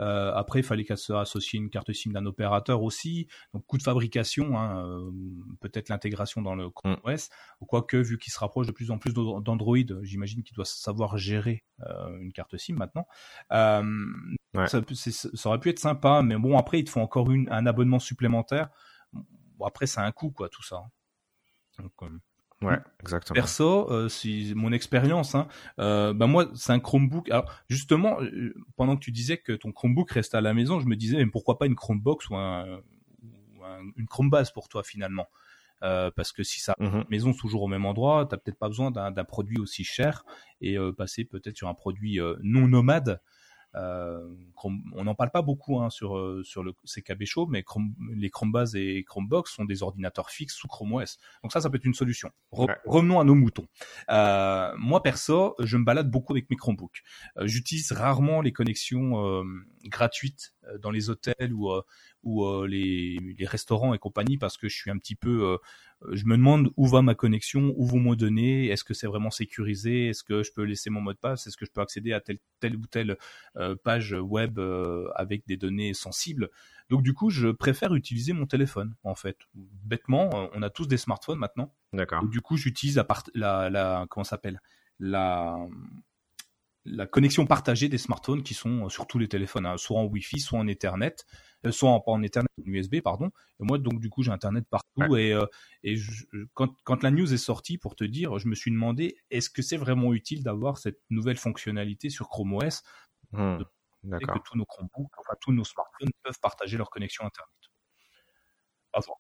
Euh, après, il fallait qu'elle soit associée à une carte SIM d'un opérateur aussi. Donc, coût de fabrication, hein, euh, peut-être l'intégration dans le Chrome O S. Mm. Quoique, vu qu'il se rapproche de plus en plus d'Android, j'imagine qu'il doit savoir gérer euh, une carte SIM maintenant. Euh, ouais. ça, ça aurait pu être sympa, mais bon, après, il te faut encore une, un abonnement supplémentaire. Bon, après, c'est un coût, quoi, tout ça. Donc, euh, ouais, exactement. Perso, euh, c'est mon expérience. Hein, euh, bah moi, c'est un Chromebook. Alors, justement, pendant que tu disais que ton Chromebook restait à la maison, je me disais, mais pourquoi pas une Chromebox ou, un, ou un, une Chromebase pour toi, finalement euh, parce que si ça mm-hmm. maison toujours au même endroit, t'as peut-être pas besoin d'un, d'un produit aussi cher et euh, passer peut-être sur un produit euh, non nomade. Euh, Chrome, on n'en parle pas beaucoup hein, sur euh, sur le C K B Show, mais Chrome, les Chromebase et Chromebox sont des ordinateurs fixes sous Chrome O S. Donc ça, ça peut être une solution. Re- ouais. Revenons à nos moutons. Euh, moi perso, je me balade beaucoup avec mes Chromebooks. Euh, j'utilise rarement les connexions euh, gratuites euh, dans les hôtels ou euh, ou euh, les les restaurants et compagnie parce que je suis un petit peu euh, je me demande où va ma connexion, où vont mes données, est-ce que c'est vraiment sécurisé, est-ce que je peux laisser mon mot de passe, est-ce que je peux accéder à telle, telle ou telle euh, page web euh, avec des données sensibles. Donc du coup, je préfère utiliser mon téléphone, en fait. Bêtement, on a tous des smartphones maintenant. D'accord. Donc, du coup, j'utilise la, part- la, la comment ça s'appelle la la connexion partagée des smartphones qui sont sur tous les téléphones, hein, soit en Wi-Fi, soit en Ethernet, euh, soit en, pas en Ethernet, en U S B, pardon. Et moi, donc, du coup, j'ai Internet partout. Ouais. Et, euh, et je, quand, quand la news est sortie, pour te dire, je me suis demandé, est-ce que c'est vraiment utile d'avoir cette nouvelle fonctionnalité sur Chrome O S mmh, d'accord. que tous nos Chromebooks, enfin, tous nos smartphones peuvent partager leur connexion Internet. À voir.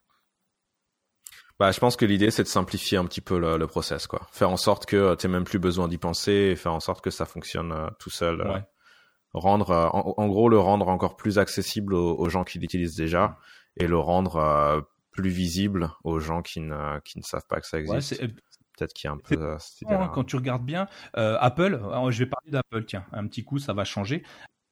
Bah, je pense que l'idée, c'est de simplifier un petit peu le, le process, quoi. Faire en sorte que tu n'aies même plus besoin d'y penser et faire en sorte que ça fonctionne euh, tout seul. Euh, ouais. Rendre, euh, en, en gros, le rendre encore plus accessible aux, aux gens qui l'utilisent déjà et le rendre euh, plus visible aux gens qui ne, qui ne savent pas que ça existe. Ouais, peut-être qu'il y a un peu euh, cette idée-là. Quand tu regardes bien, euh, Apple, alors je vais parler d'Apple, tiens, un petit coup, ça va changer.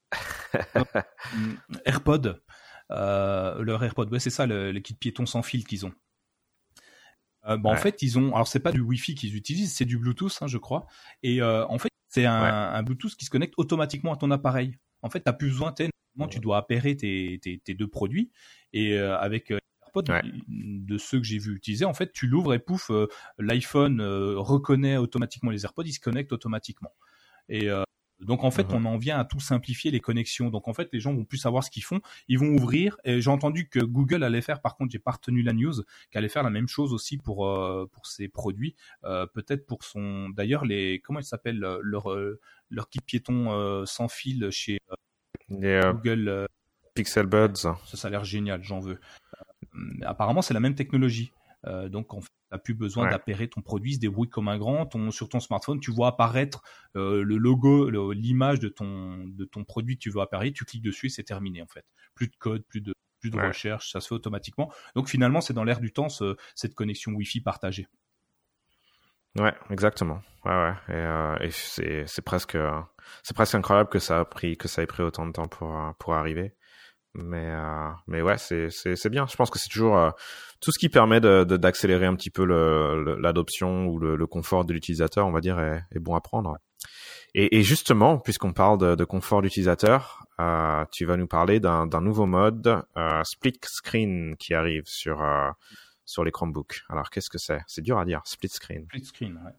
AirPod, euh, leur AirPod, ouais, c'est ça, le, le kit piéton sans fil qu'ils ont. Euh, bah, ouais. En fait, ils ont, alors c'est pas du Wi-Fi qu'ils utilisent, c'est du Bluetooth, hein, je crois. Et euh, en fait, c'est un, ouais. un Bluetooth qui se connecte automatiquement à ton appareil. En fait, t'as plus besoin, t'es, ouais. tu dois appairer tes, tes, tes deux produits. Et euh, avec euh, AirPods, ouais. de ceux que j'ai vu utiliser, en fait, tu l'ouvres et pouf, euh, l'iPhone euh, reconnaît automatiquement les AirPods, ils se connectent automatiquement. Et euh, donc en fait, mmh. on en vient à tout simplifier les connexions. Donc en fait, les gens vont plus savoir ce qu'ils font. Ils vont ouvrir. Et j'ai entendu que Google allait faire, par contre, j'ai pas retenu la news, qu'elle allait faire la même chose aussi pour euh, pour ses produits. Euh, peut-être pour son. D'ailleurs, les comment ils s'appellent leur euh, leur kit piéton euh, sans fil chez euh, les, Google. Euh, Pixel Buds. Ça, ça a l'air génial. J'en veux. Euh, apparemment, c'est la même technologie. Euh, donc en fait, t'as plus besoin ouais. d'appairer ton produit, il se débrouille comme un grand. Ton, sur ton smartphone, tu vois apparaître euh, le logo, le, l'image de ton de ton produit que tu veux appairer. Tu cliques dessus et c'est terminé en fait. Plus de code, plus de plus de ouais. recherche, ça se fait automatiquement. Donc finalement, c'est dans l'air du temps ce, cette connexion Wi-Fi partagée. Ouais, exactement. Ouais, ouais. Et, euh, et c'est c'est presque c'est presque incroyable que ça a pris que ça ait pris autant de temps pour pour arriver. Mais euh, mais ouais, c'est c'est c'est bien. Je pense que c'est toujours euh, tout ce qui permet de, de d'accélérer un petit peu le, le l'adoption ou le, le confort de l'utilisateur, on va dire, est, est bon à prendre. Et, et justement, puisqu'on parle de, de confort d'utilisateur, euh, tu vas nous parler d'un d'un nouveau mode euh, split screen qui arrive sur euh, sur les Chromebooks. Alors, qu'est-ce que c'est ? C'est dur à dire, split screen. Split screen, ouais.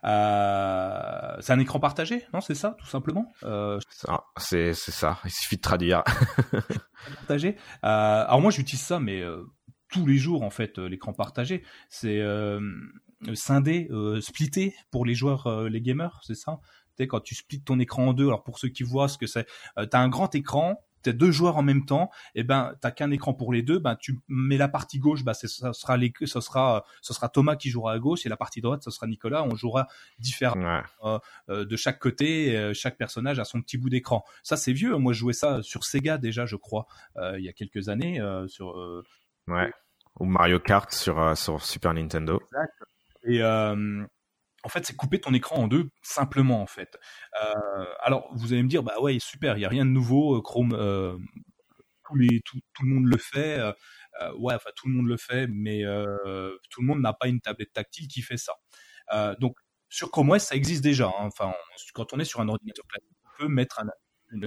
Euh, c'est un écran partagé, non ? C'est ça, tout simplement. Euh... Ça, c'est c'est ça. Il suffit de traduire. Partagé. Euh, alors moi, j'utilise ça, mais euh, tous les jours en fait, euh, l'écran partagé, c'est euh, scindé, euh, splitté pour les joueurs, euh, les gamers, c'est ça ? Tu sais, quand tu splits ton écran en deux. Alors pour ceux qui voient ce que c'est, euh, t'as un grand écran. T'as deux joueurs en même temps, et ben t'as qu'un écran pour les deux, ben tu mets la partie gauche, ben c'est, ça sera les, ça sera, ça sera Thomas qui jouera à gauche, et la partie droite, ça sera Nicolas. On jouera différemment ouais. euh, de chaque côté, euh, chaque personnage a son petit bout d'écran. Ça c'est vieux. Moi je jouais ça sur Sega déjà, je crois, euh, il y a quelques années euh, sur. Euh... Ouais. Ou Mario Kart sur euh, sur Super Nintendo. Exact. Et euh, en fait, c'est couper ton écran en deux, simplement, en fait. Euh, alors, vous allez me dire, bah ouais, super, il n'y a rien de nouveau, Chrome, euh, tous les, tout, tout le monde le fait. Euh, ouais, enfin, tout le monde le fait, mais euh, tout le monde n'a pas une tablette tactile qui fait ça. Euh, donc, sur Chrome O S, ça existe déjà. Hein. Enfin, on, quand on est sur un ordinateur classique, on peut mettre un, une,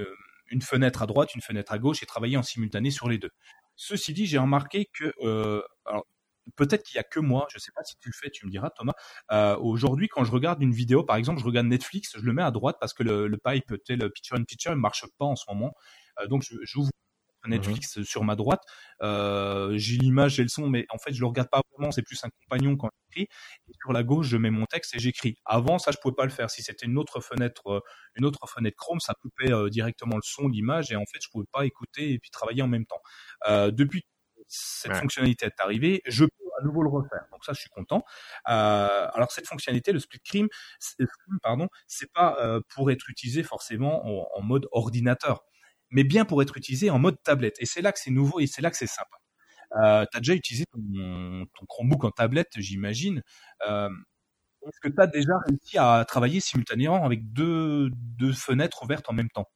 une fenêtre à droite, une fenêtre à gauche et travailler en simultané sur les deux. Ceci dit, j'ai remarqué que euh, alors, peut-être qu'il y a que moi, je sais pas si tu le fais, tu me diras Thomas. Euh, aujourd'hui, quand je regarde une vidéo, par exemple, je regarde Netflix, je le mets à droite parce que le, le pipe, tu sais, le picture-in-picture, il marche pas en ce moment. Euh, donc, je, j'ouvre Netflix mmh. sur ma droite. Euh, j'ai l'image, j'ai le son, mais en fait, je le regarde pas vraiment. C'est plus un compagnon quand j'écris. Et sur la gauche, je mets mon texte et j'écris. Avant, ça, je pouvais pas le faire. Si c'était une autre fenêtre, euh, une autre fenêtre Chrome, ça coupait euh, directement le son, l'image, et en fait, je pouvais pas écouter et puis travailler en même temps. Euh, depuis cette ouais. fonctionnalité est arrivée, je peux à nouveau le refaire. Donc ça, je suis content. Euh, alors cette fonctionnalité, le split screen, c'est, pardon, c'est pas euh, pour être utilisé forcément en, en mode ordinateur, mais bien pour être utilisé en mode tablette. Et c'est là que c'est nouveau et c'est là que c'est sympa. Euh, tu as déjà utilisé ton, ton Chromebook en tablette, j'imagine. Euh, est-ce que tu as déjà réussi à travailler simultanément avec deux, deux fenêtres ouvertes en même temps?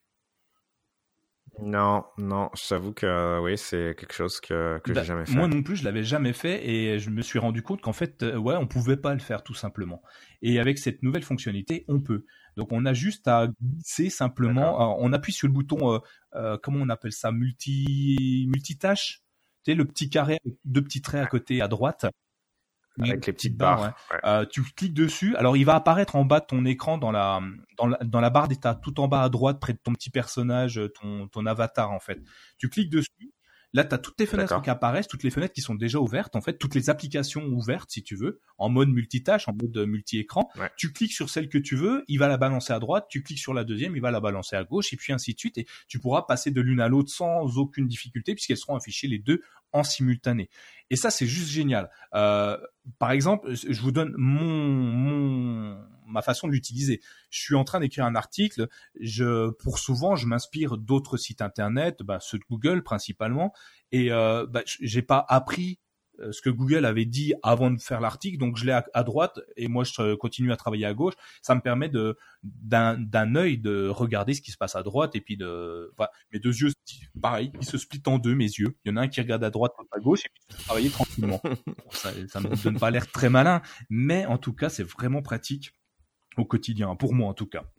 Non, non, j'avoue que euh, oui, c'est quelque chose que, que bah, j'ai jamais fait. Moi non plus, je l'avais jamais fait et je me suis rendu compte qu'en fait, euh, ouais, on pouvait pas le faire tout simplement. Et avec cette nouvelle fonctionnalité, on peut. Donc on a juste à glisser simplement, euh, on appuie sur le bouton, euh, euh, comment on appelle ça, multi, multitâche. Tu sais, le petit carré avec deux petits traits à côté à droite. Avec les petites barres. barres ouais. Ouais. Euh, tu cliques dessus. Alors, il va apparaître en bas de ton écran dans la, dans la, dans la barre d'état, tout en bas à droite, près de ton petit personnage, ton, ton avatar, en fait. Tu cliques dessus. Là, tu as toutes tes fenêtres D'accord. qui apparaissent, toutes les fenêtres qui sont déjà ouvertes, en fait, toutes les applications ouvertes, si tu veux, en mode multitâche, en mode multi-écran. Ouais. Tu cliques sur celle que tu veux, il va la balancer à droite, tu cliques sur la deuxième, il va la balancer à gauche, et puis ainsi de suite, et tu pourras passer de l'une à l'autre sans aucune difficulté, puisqu'elles seront affichées les deux en simultané. Et ça, c'est juste génial. Euh, par exemple, je vous donne mon, mon, ma façon de l'utiliser. Je suis en train d'écrire un article. Je, pour souvent, je m'inspire d'autres sites internet, bah, ceux de Google principalement. Et euh, bah, j'ai pas appris ce que Google avait dit avant de faire l'article, donc je l'ai à, à droite et moi je continue à travailler à gauche. Ça me permet de d'un d'un œil de regarder ce qui se passe à droite et puis de voilà, mes deux yeux pareil, ils se splitent en deux mes yeux. Il y en a un qui regarde à droite, l'autre à gauche et puis je peux travailler tranquillement. ça ça me donne pas l'air très malin, mais en tout cas c'est vraiment pratique au quotidien pour moi en tout cas.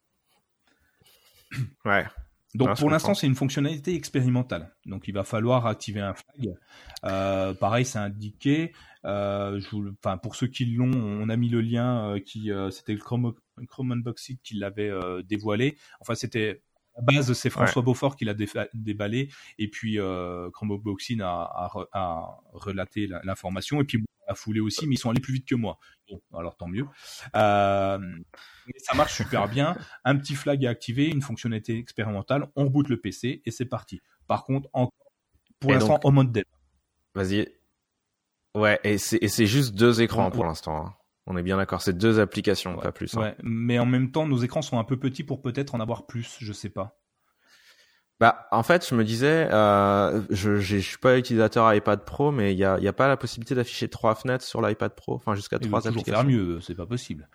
Ouais. Donc ah, pour l'instant, c'est une fonctionnalité expérimentale. Donc il va falloir activer un flag. Euh, pareil, c'est indiqué. Euh, je vous, enfin pour ceux qui l'ont, on a mis le lien. Euh, qui euh, c'était le Chrome, Chrome Unboxing qui l'avait euh, dévoilé. Enfin c'était à la base, c'est François ouais. Beaufort qui l'a défa- déballé. Et puis euh, Chrome Unboxing a, a, a relaté la, l'information. Et puis a foulé aussi, mais ils sont allés plus vite que moi. Bon, alors tant mieux. Euh, mais ça marche super bien. Un petit flag est activé, une fonctionnalité expérimentale. On reboot le P C et c'est parti. Par contre, en, pour et l'instant, donc, en mode dev. Vas-y. Ouais, et c'est, et c'est juste deux écrans pour ouais. l'instant. Hein. On est bien d'accord, c'est deux applications, ouais. pas plus. Ouais, hein. Mais en même temps, nos écrans sont un peu petits pour peut-être en avoir plus. Je sais pas. Bah, en fait, je me disais, euh, je, je suis pas utilisateur iPad Pro, mais il y a, il y a pas la possibilité d'afficher trois fenêtres sur l'iPad Pro, enfin jusqu'à il trois veut applications. Faire mieux, c'est pas possible.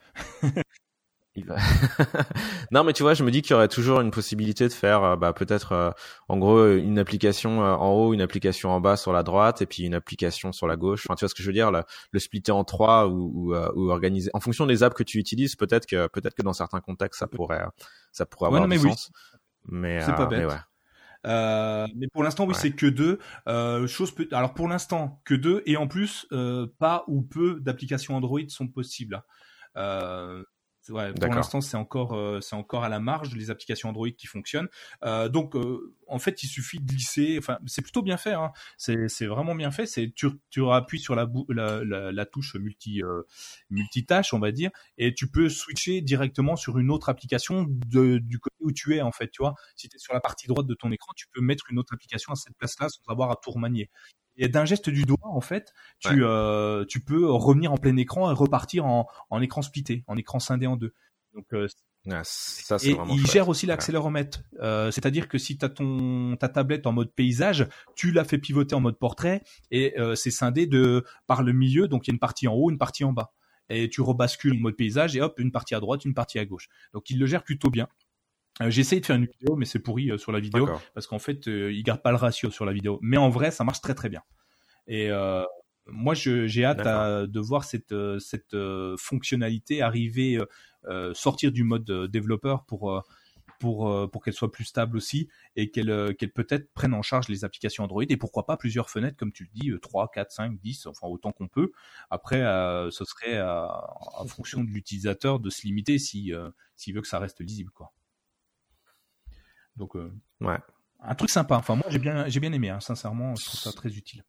Non, mais tu vois, je me dis qu'il y aurait toujours une possibilité de faire, euh, bah, peut-être, euh, en gros, une application euh, en haut, une application en bas sur la droite, et puis une application sur la gauche. Enfin, tu vois ce que je veux dire, le, le splitter en trois ou, ou, euh, ou organiser en fonction des apps que tu utilises. Peut-être que, peut-être que dans certains contextes, ça pourrait, ça pourrait avoir ouais, non, mais du oui. sens. Mais c'est euh, pas bête. Mais ouais. Euh, mais pour l'instant, oui, ouais. c'est que deux. Euh, chose peut... Alors pour l'instant, que deux, et en plus, euh, pas ou peu d'applications Android sont possibles. Euh, ouais, pour l'instant, c'est encore, euh, c'est encore à la marge les applications Android qui fonctionnent. Euh, donc, euh, en fait, il suffit de glisser. Enfin, c'est plutôt bien fait. Hein. C'est, c'est vraiment bien fait. C'est, tu, tu appuies sur la, bou- la, la, la touche multi, euh, multitâche, on va dire, et tu peux switcher directement sur une autre application de, du côté où tu es, en fait. Tu vois, si tu es sur la partie droite de ton écran, tu peux mettre une autre application à cette place-là sans avoir à tout remanier. Et d'un geste du doigt, en fait, tu, ouais. euh, tu peux revenir en plein écran et repartir en, en écran splitté, en écran scindé en deux. Donc, euh, ah, ça, c'est et vraiment il chouette. gère aussi l'accéléromètre. Euh, c'est-à-dire que si tu as ton, ta tablette en mode paysage, tu l'as fait pivoter en mode portrait et euh, c'est scindé de, par le milieu. Donc, il y a une partie en haut, une partie en bas. Et tu rebascules en mode paysage et hop, une partie à droite, une partie à gauche. Donc, il le gère plutôt bien. Euh, j'ai essayé de faire une vidéo, mais c'est pourri euh, sur la vidéo D'accord. parce qu'en fait, euh, il garde pas le ratio sur la vidéo. Mais en vrai, ça marche très très bien. Et euh, moi, je, j'ai hâte à, de voir cette, cette euh, fonctionnalité arriver, euh, sortir du mode euh, développeur pour euh, pour euh, pour qu'elle soit plus stable aussi et qu'elle euh, qu'elle peut-être prenne en charge les applications Android et pourquoi pas plusieurs fenêtres comme tu le dis, euh, trois, quatre, cinq, dix, enfin autant qu'on peut. Après, euh, ce serait euh, en fonction de l'utilisateur de se limiter si euh, s'il veut que ça reste lisible, quoi. Donc euh, ouais. Un truc sympa. Enfin moi j'ai bien j'ai bien aimé, hein, sincèrement, je trouve ça très utile.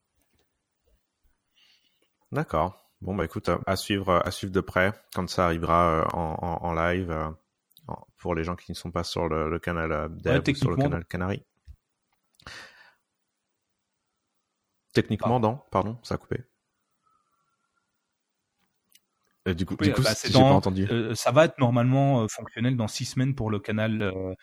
D'accord. Bon bah écoute, à suivre, à suivre de près quand ça arrivera en, en, en live euh, pour les gens qui ne sont pas sur le, le canal Dev ouais, ou sur le canal Canary. Techniquement, pardon. non, pardon, ça a coupé. Et du coup, coupé, du coup, bah, j'ai dans, pas entendu. Euh, ça va être normalement euh, fonctionnel dans six semaines pour le canal. Euh...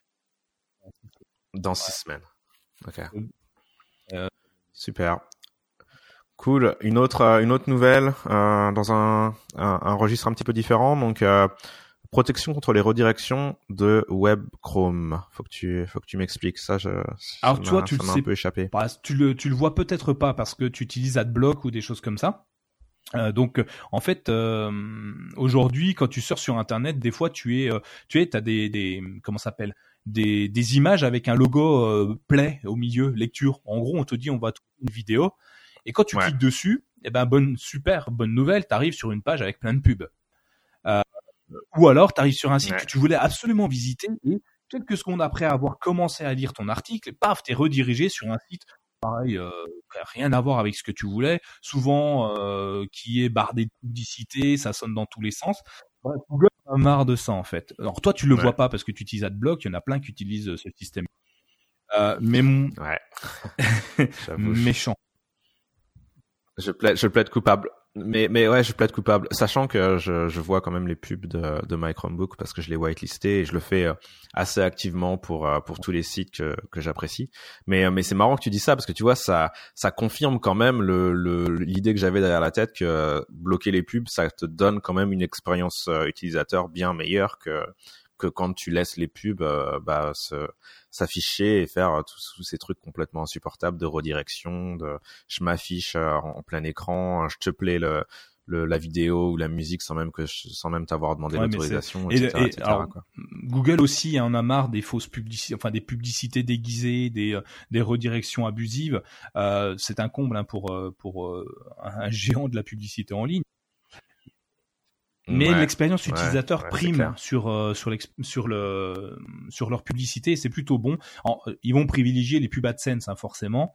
Dans six ouais. semaines. Ok. Euh... Super. Cool. Une autre, euh, une autre nouvelle euh, dans un, un, un registre un petit peu différent. Donc, euh, protection contre les redirections de Web Chrome. Faut que tu, faut que tu m'expliques ça. Je, Alors toi, tu ça le m'a sais un peu échappé. Pas, tu le, tu le vois peut-être pas parce que tu utilises AdBlock ou des choses comme ça. Euh, donc, en fait, euh, aujourd'hui, quand tu sors sur Internet, des fois, tu es, euh, tu es, t'as des, des, comment ça s'appelle, des, des images avec un logo euh, play au milieu, lecture. En gros, on te dit, on va trouver une vidéo, et quand tu ouais. cliques dessus, eh ben, bonne, super, bonne nouvelle, t'arrives sur une page avec plein de pubs. Euh, ou alors, t'arrives sur un site ouais. que tu voulais absolument visiter, et quelques secondes après avoir commencé à lire ton article, paf, t'es redirigé sur un site. Pareil, euh, rien à voir avec ce que tu voulais, souvent euh, qui est bardé de publicité, ça sonne dans tous les sens. Ouais, Google a marre de ça en fait. Alors toi tu le ouais. vois pas parce que tu utilises AdBlock, il y en a plein qui utilisent ce système. Euh, mais mon ouais. méchant. Je plaide, je plaide coupable. Mais, mais ouais, je plaide coupable. Sachant que je, je vois quand même les pubs de, de My Chromebook parce que je l'ai whitelisté et je le fais assez activement pour, pour tous les sites que, que j'apprécie. Mais, mais c'est marrant que tu dis ça parce que tu vois, ça, ça confirme quand même le, le, l'idée que j'avais derrière la tête que bloquer les pubs, ça te donne quand même une expérience utilisateur bien meilleure que, que quand tu laisses les pubs, euh, bah, se, s'afficher et faire tous, tous ces trucs complètement insupportables de redirection, de je m'affiche en, en plein écran, je te play le, le la vidéo ou la musique sans même que je, sans même t'avoir demandé ouais, l'autorisation, et cetera, et, et cetera alors, quoi. Google aussi en a marre des fausses publicités, enfin des publicités déguisées, des des redirections abusives. Euh, c'est un comble hein, pour pour euh, un géant de la publicité en ligne. Mais ouais, l'expérience utilisateur ouais, ouais, prime sur euh, sur sur le sur leur publicité, c'est plutôt bon. En, ils vont privilégier les pubs AdSense hein, forcément,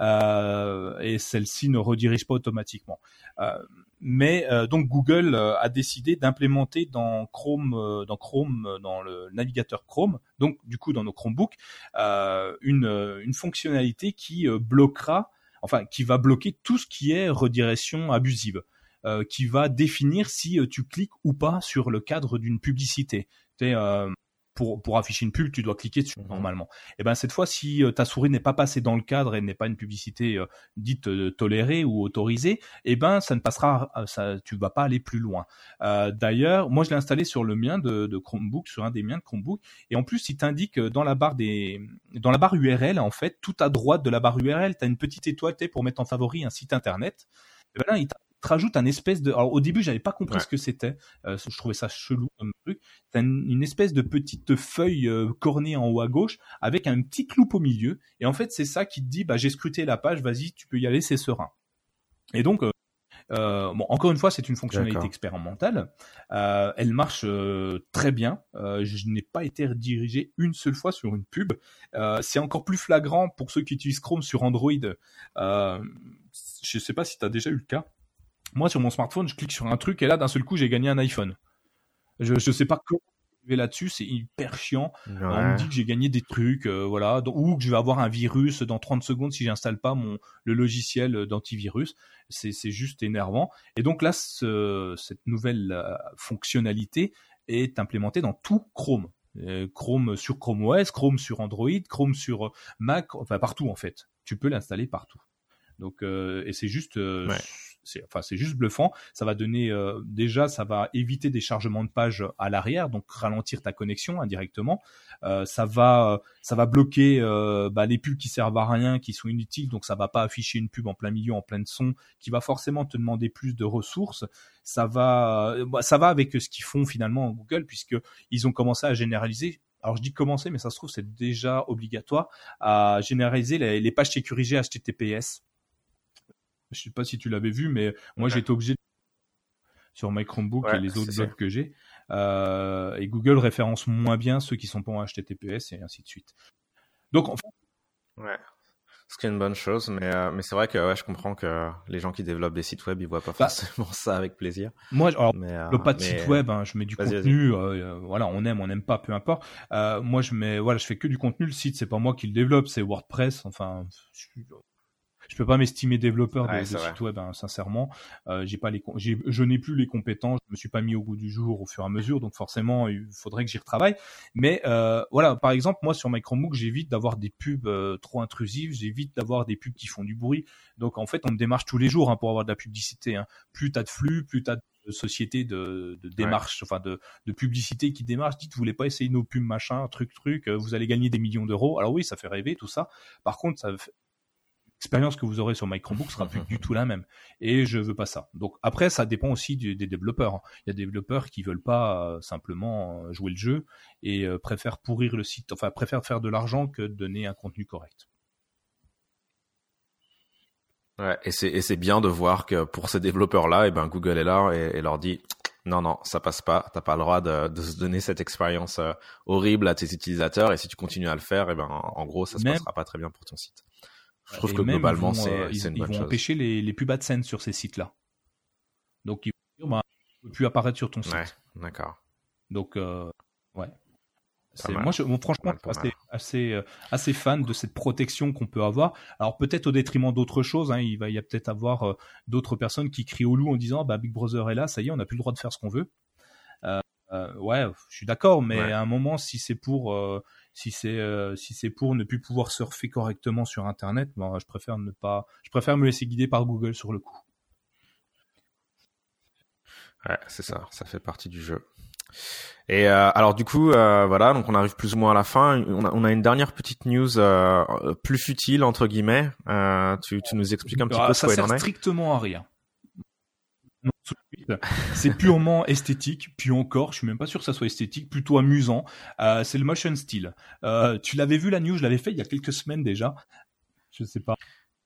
euh, et celles-ci ne redirigent pas automatiquement. Euh, mais euh, donc Google euh, a décidé d'implémenter dans Chrome, euh, dans Chrome, euh, dans le navigateur Chrome, donc du coup dans nos Chromebooks, euh, une une fonctionnalité qui euh, bloquera, enfin qui va bloquer tout ce qui est redirection abusive. Euh, qui va définir si euh, tu cliques ou pas sur le cadre d'une publicité. Tu sais, euh, pour pour afficher une pub, tu dois cliquer dessus mmh. normalement. Et ben cette fois, si euh, ta souris n'est pas passée dans le cadre et n'est pas une publicité euh, dite euh, tolérée ou autorisée, et ben ça ne passera, ça, tu vas pas aller plus loin. Euh, d'ailleurs, moi je l'ai installé sur le mien de, de Chromebook, sur un des miens de Chromebook, et en plus il t'indique dans la barre des, dans la barre U R L en fait, tout à droite de la barre U R L, t'as une petite étoile pour mettre en favori un site internet. Et ben là, il t'a te rajoute un espèce de... Alors au début, j'avais pas compris ouais. ce que c'était. Euh, je trouvais ça chelou comme truc. T'as une, une espèce de petite feuille euh, cornée en haut à gauche avec un petit cloupe au milieu. Et en fait, c'est ça qui te dit, bah j'ai scruté la page, vas-y, tu peux y aller, c'est serein. Et donc, euh, euh, bon, encore une fois, c'est une fonctionnalité D'accord. expérimentale. Euh, elle marche euh, très bien. Euh, je n'ai pas été redirigé une seule fois sur une pub. Euh, c'est encore plus flagrant pour ceux qui utilisent Chrome sur Android. Euh, je sais pas si tu as déjà eu le cas. Moi, sur mon smartphone, je clique sur un truc et là, d'un seul coup, j'ai gagné un iPhone. Je je sais pas comment arriver là-dessus, c'est hyper chiant. Ouais. On me dit que j'ai gagné des trucs, euh, voilà, ou que je vais avoir un virus dans trente secondes si j'installe pas mon le logiciel d'antivirus. C'est c'est juste énervant. Et donc là, ce, cette nouvelle euh, fonctionnalité est implémentée dans tout Chrome. Euh, Chrome sur Chrome O S, Chrome sur Android, Chrome sur Mac, enfin partout en fait. Tu peux l'installer partout. Donc euh, et c'est juste euh, ouais. c'est enfin c'est juste bluffant, ça va donner euh, déjà ça va éviter des chargements de pages à l'arrière, donc ralentir ta connexion indirectement. Euh, ça va ça va bloquer euh, bah, les pubs qui servent à rien, qui sont inutiles, donc ça va pas afficher une pub en plein milieu en plein son qui va forcément te demander plus de ressources. Ça va bah, ça va avec ce qu'ils font finalement Google, puisque ils ont commencé à généraliser alors je dis commencer, mais ça se trouve c'est déjà obligatoire, à généraliser les, les pages sécurisées H T T P S. Je sais pas si tu l'avais vu, mais moi Ouais. j'ai été obligé de... sur my Chromebook Ouais, et les autres c'est blogs ça. que j'ai. Euh, et Google référence moins bien ceux qui sont pas en H T T P S et ainsi de suite. Donc en fait, Ouais. Ce qui est une bonne chose, mais euh, mais c'est vrai que ouais, je comprends que les gens qui développent des sites web, ils voient pas bah, forcément ça avec plaisir. moi, alors, Mais euh, le pas de site mais web, hein, je mets du vas-y, vas-y. contenu, euh, voilà, on aime, on n'aime pas, peu importe. Euh, moi, je mets, voilà, je fais que du contenu. Le site, c'est pas moi qui le développe, c'est WordPress. Enfin, je, je peux pas m'estimer développeur de, Ouais, de c'est vrai. site web, hein, sincèrement. Euh, j'ai pas les, j'ai, je n'ai plus les compétences. Je me suis pas mis au goût du jour au fur et à mesure, donc forcément, il faudrait que j'y retravaille. Mais euh, voilà, par exemple, moi sur my Chromebook, j'évite d'avoir des pubs euh, trop intrusives, j'évite d'avoir des pubs qui font du bruit. Donc en fait, on me démarche tous les jours hein, pour avoir de la publicité. Hein. Plus t'as de flux, plus t'as de sociétés de, de démarche, ouais. enfin de, de publicité qui démarche. Dites, vous voulez pas essayer nos pubs machin, truc truc, vous allez gagner des millions d'euros. Alors oui, ça fait rêver tout ça. Par contre, ça fait l'expérience que vous aurez sur my Chromebook sera plus du tout la même. Et je veux pas ça. Donc après, ça dépend aussi du, des développeurs. Il y a des développeurs qui veulent pas euh, simplement jouer le jeu et euh, préfèrent pourrir le site, enfin préfèrent faire de l'argent que de donner un contenu correct. Ouais, et c'est et c'est bien de voir que pour ces développeurs-là, et ben Google est là et, et leur dit non non, ça passe pas, t'as pas le droit de, de se donner cette expérience euh, horrible à tes utilisateurs et si tu continues à le faire, et ben en, en gros ça se même... passera pas très bien pour ton site. Je trouve et que globalement, vont, c'est, euh, c'est ils, une ils bonne vont chose. empêcher les, les pubs AdSense sur ces sites-là. Donc, ils vont dire, bah, ne peut plus apparaître sur ton site. Ouais, d'accord. Donc, euh, ouais. C'est, moi, je, bon, franchement, je suis assez, assez, euh, assez fan de cette protection qu'on peut avoir. Alors, peut-être au détriment d'autres choses. Hein, il va y a peut-être avoir euh, d'autres personnes qui crient au loup en disant bah, Big Brother est là, ça y est, on n'a plus le droit de faire ce qu'on veut. Euh, euh, ouais, je suis d'accord, mais ouais. à un moment, si c'est pour... Euh, si c'est euh, si c'est pour ne plus pouvoir surfer correctement sur internet, bon, je préfère ne pas je préfère me laisser guider par Google sur le coup. Ouais, c'est ça, ça fait partie du jeu. Et euh, alors du coup euh, voilà, donc on arrive plus ou moins à la fin, on a on a une dernière petite news euh, plus futile entre guillemets. Euh, tu tu nous expliques un petit alors, peu ce quoi il en est? Ça sert strictement à rien. Non, tout de suite. C'est purement esthétique, puis encore, je suis même pas sûr que ça soit esthétique, plutôt amusant. Euh, c'est le motion still. Euh, tu l'avais vu la news, je l'avais fait il y a quelques semaines déjà. Je sais pas.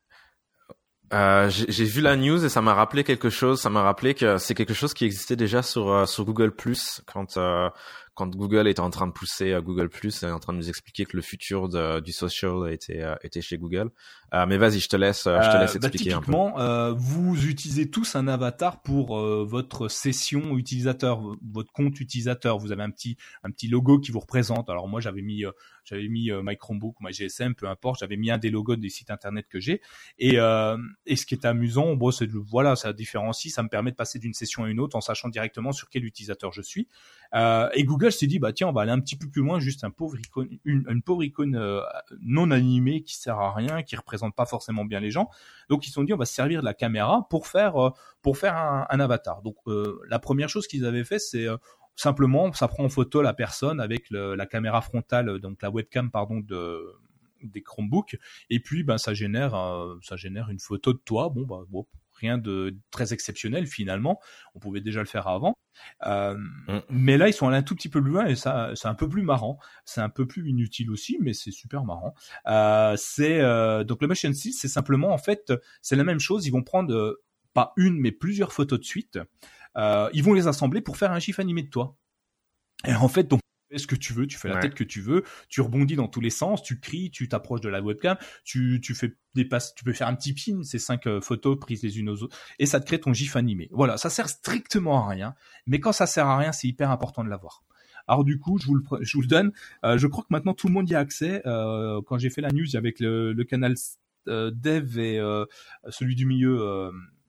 Euh, j'ai, j'ai vu la news et ça m'a rappelé quelque chose. Ça m'a rappelé que c'est quelque chose qui existait déjà sur euh, sur Google Plus quand euh, quand Google était en train de pousser euh, Google Plus et en train de nous expliquer que le futur de, du social était euh, était chez Google. Euh, mais vas-y, je te laisse euh, je te laisse expliquer bah, un peu. Typiquement, euh, vous utilisez tous un avatar pour euh, votre session utilisateur, votre compte utilisateur. Vous avez un petit un petit logo qui vous représente. Alors moi, j'avais mis euh, j'avais mis euh, my Chromebook, my G S M, peu importe. J'avais mis un des logos des sites internet que j'ai. Et euh, et ce qui est amusant, bon, c'est voilà, ça différencie, ça me permet de passer d'une session à une autre en sachant directement sur quel utilisateur je suis. Euh, et Google s'est dit bah tiens, on va aller un petit peu plus loin, juste un pauvre icône, une, une pauvre icône euh, non animée qui sert à rien, qui représente pas forcément bien les gens. Donc ils se sont dit on va se servir de la caméra pour faire euh, pour faire un, un avatar. Donc euh, la première chose qu'ils avaient fait, c'est euh, simplement ça prend en photo la personne avec le, la caméra frontale, donc la webcam pardon de des Chromebooks, et puis ben ça génère euh, ça génère une photo de toi. Bon bah bon, rien de très exceptionnel finalement, on pouvait déjà le faire avant. Euh, mmh. Mais là ils sont allés un tout petit peu plus loin et ça c'est un peu plus marrant, c'est un peu plus inutile aussi, mais c'est super marrant. Euh, c'est euh, donc le motion still, c'est simplement en fait c'est la même chose, ils vont prendre euh, pas une mais plusieurs photos de suite, euh, ils vont les assembler pour faire un gif animé de toi. Et en fait donc tu fais ce que tu veux, tu fais la ouais. tête que tu veux, tu rebondis dans tous les sens, tu cries, tu t'approches de la webcam, tu tu fais des passes, tu peux faire un petit pin, ces cinq euh, photos prises les unes aux autres, et ça te crée ton gif animé. Voilà, ça sert strictement à rien, mais quand ça sert à rien, c'est hyper important de l'avoir. Alors du coup, je vous le, je vous le donne. Euh, je crois que maintenant tout le monde y a accès. Euh, quand j'ai fait la news avec le, le canal euh, Dev et euh, celui du milieu euh,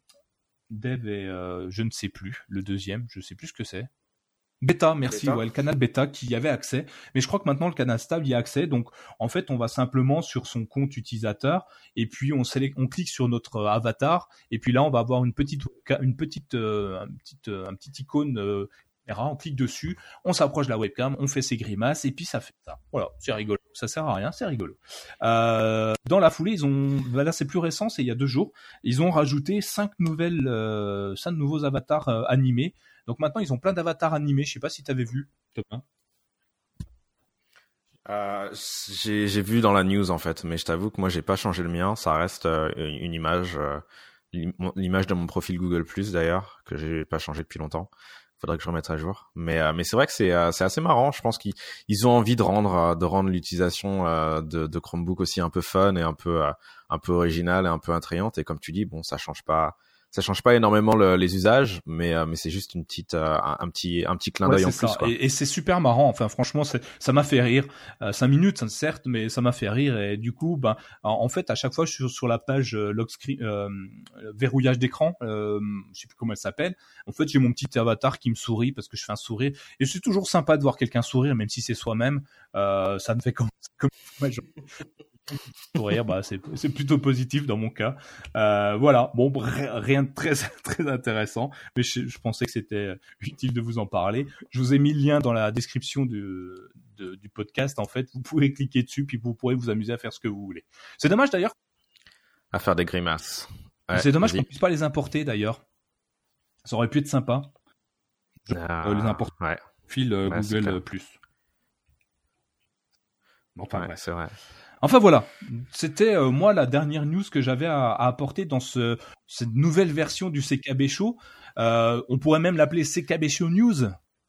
Dev et euh, je ne sais plus le deuxième, je sais plus ce que c'est. Beta, merci, Beta. Ouais, le canal Beta qui y avait accès. Mais je crois que maintenant le canal Stable y a accès. Donc, en fait, on va simplement sur son compte utilisateur et puis on sélect, on clique sur notre avatar et puis là, on va avoir une petite, une petite, euh, un petit, euh, un petit icône. Euh, on clique dessus, on s'approche de la webcam, on fait ses grimaces et puis ça fait ça. Voilà, c'est rigolo. Ça sert à rien, c'est rigolo. Euh, dans la foulée, ils ont, là c'est plus récent, c'est il y a deux jours, ils ont rajouté cinq nouvelles, euh, cinq nouveaux avatars euh, animés. Donc maintenant, ils ont plein d'avatars animés. Je sais pas si tu avais vu, Thomas. Euh, j'ai, j'ai vu dans la news en fait, mais je t'avoue que moi j'ai pas changé le mien. Ça reste euh, une image, euh, l'image de mon profil Google Plus d'ailleurs, que j'ai pas changé depuis longtemps. Faudrait que je remette à jour. Mais euh, mais c'est vrai que c'est euh, c'est assez marrant. Je pense qu'ils ils ont envie de rendre euh, de rendre l'utilisation euh, de, de Chromebook aussi un peu fun et un peu euh, un peu originale et un peu attrayante. Et comme tu dis, bon, ça change pas. Ça change pas énormément le, les usages, mais euh, mais c'est juste une petite euh, un, un petit un petit clin d'œil ouais, en ça. plus quoi. Et, et c'est super marrant. Enfin, franchement, c'est, ça m'a fait rire. Euh, cinq minutes, certes, mais ça m'a fait rire. Et du coup, ben, en fait, à chaque fois, je suis sur, sur la page euh, lock screen, euh, verrouillage d'écran. Euh, je sais plus comment elle s'appelle. En fait, j'ai mon petit avatar qui me sourit parce que je fais un sourire. Et c'est toujours sympa de voir quelqu'un sourire, même si c'est soi-même. Euh, ça me fait comme, comme ouais, je... sourire, bah c'est c'est plutôt positif dans mon cas. Euh, voilà, bon, rien de très très intéressant, mais je, je pensais que c'était utile de vous en parler. Je vous ai mis le lien dans la description du de, du podcast. En fait, vous pouvez cliquer dessus, puis vous pourrez vous amuser à faire ce que vous voulez. C'est dommage d'ailleurs. À faire des grimaces. Ouais, c'est dommage vas-y. qu'on puisse pas les importer d'ailleurs. Ça aurait pu être sympa. Ah, euh, les importer. Ouais. Fil euh, Ouais, Google Plus. Enfin ouais, bref. c'est vrai. Enfin voilà, c'était euh, moi la dernière news que j'avais à, à apporter dans ce, cette nouvelle version du C K B Show. Euh, on pourrait même l'appeler C K B Show News.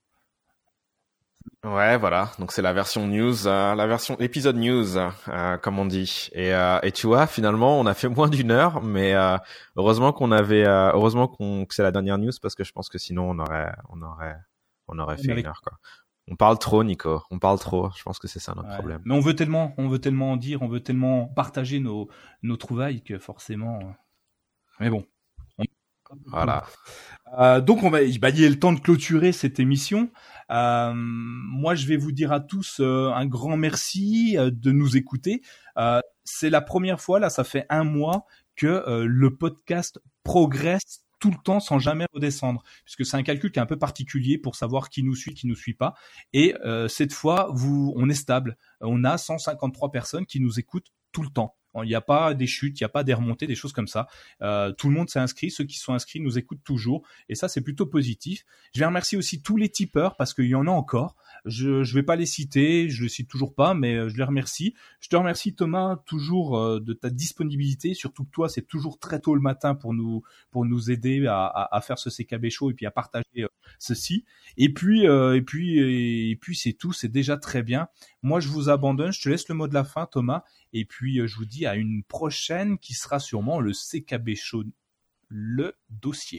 Ouais, voilà. Donc c'est la version news, euh, la version épisode news, euh, comme on dit. Et, euh, et tu vois, finalement, on a fait moins d'une heure, mais euh, heureusement qu'on avait, euh, heureusement qu'on que c'est la dernière news parce que je pense que sinon on aurait, on aurait, on aurait fait avec... une heure quoi. On parle trop, Nico. On parle trop. Je pense que c'est ça notre ouais. problème. Mais on veut tellement, on veut tellement en dire, on veut tellement partager nos nos trouvailles que forcément. Mais bon. On... Voilà. Euh, donc on va, bah, il est le temps de clôturer cette émission. Euh, moi, je vais vous dire à tous euh, un grand merci euh, de nous écouter. Euh, c'est la première fois, là, ça fait un mois que euh, le podcast progresse tout le temps sans jamais redescendre, puisque c'est un calcul qui est un peu particulier pour savoir qui nous suit, qui nous suit pas. Et euh, cette fois, vous, on est stable. On a cent cinquante-trois personnes qui nous écoutent tout le temps. Il n'y a pas des chutes, il n'y a pas des remontées, des choses comme ça. Euh, tout le monde s'est inscrit. Ceux qui sont inscrits nous écoutent toujours. Et ça, c'est plutôt positif. Je vais remercier aussi tous les tipeurs parce qu'il y en a encore. Je je vais pas les citer, je les cite toujours pas, mais je les remercie. Je te remercie Thomas toujours euh, de ta disponibilité. Surtout que toi, c'est toujours très tôt le matin pour nous pour nous aider à, à, à faire ce C K B Show et puis à partager euh, ceci. Et puis euh, et puis et puis c'est tout. C'est déjà très bien. Moi, je vous abandonne. Je te laisse le mot de la fin, Thomas. Et puis, je vous dis à une prochaine qui sera sûrement le C K B Show, le dossier.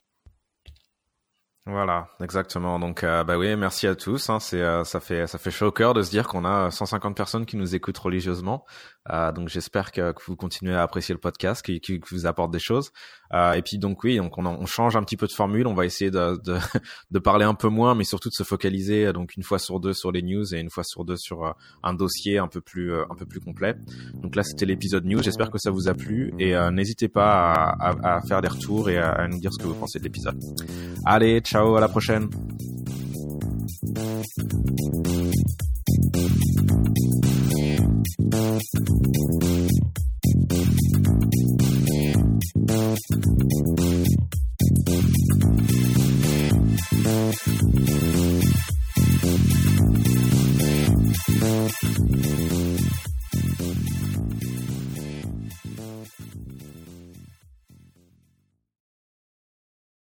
Voilà, exactement. Donc, euh, bah oui, merci à tous. Hein. C'est, euh, ça fait, ça fait chaud au cœur de se dire qu'on a cent cinquante personnes qui nous écoutent religieusement. Euh, donc, j'espère que, que vous continuez à apprécier le podcast, qui, qui, qui vous apporte des choses. Euh, et puis, donc oui, donc on, on change un petit peu de formule. On va essayer de, de, de parler un peu moins, mais surtout de se focaliser donc une fois sur deux sur les news et une fois sur deux sur euh, un dossier un peu plus, euh, un peu plus complet. Donc là, c'était l'épisode news. J'espère que ça vous a plu et euh, n'hésitez pas à, à, à faire des retours et à, à nous dire ce que vous pensez de l'épisode. Allez, ciao, à la prochaine. Thank you.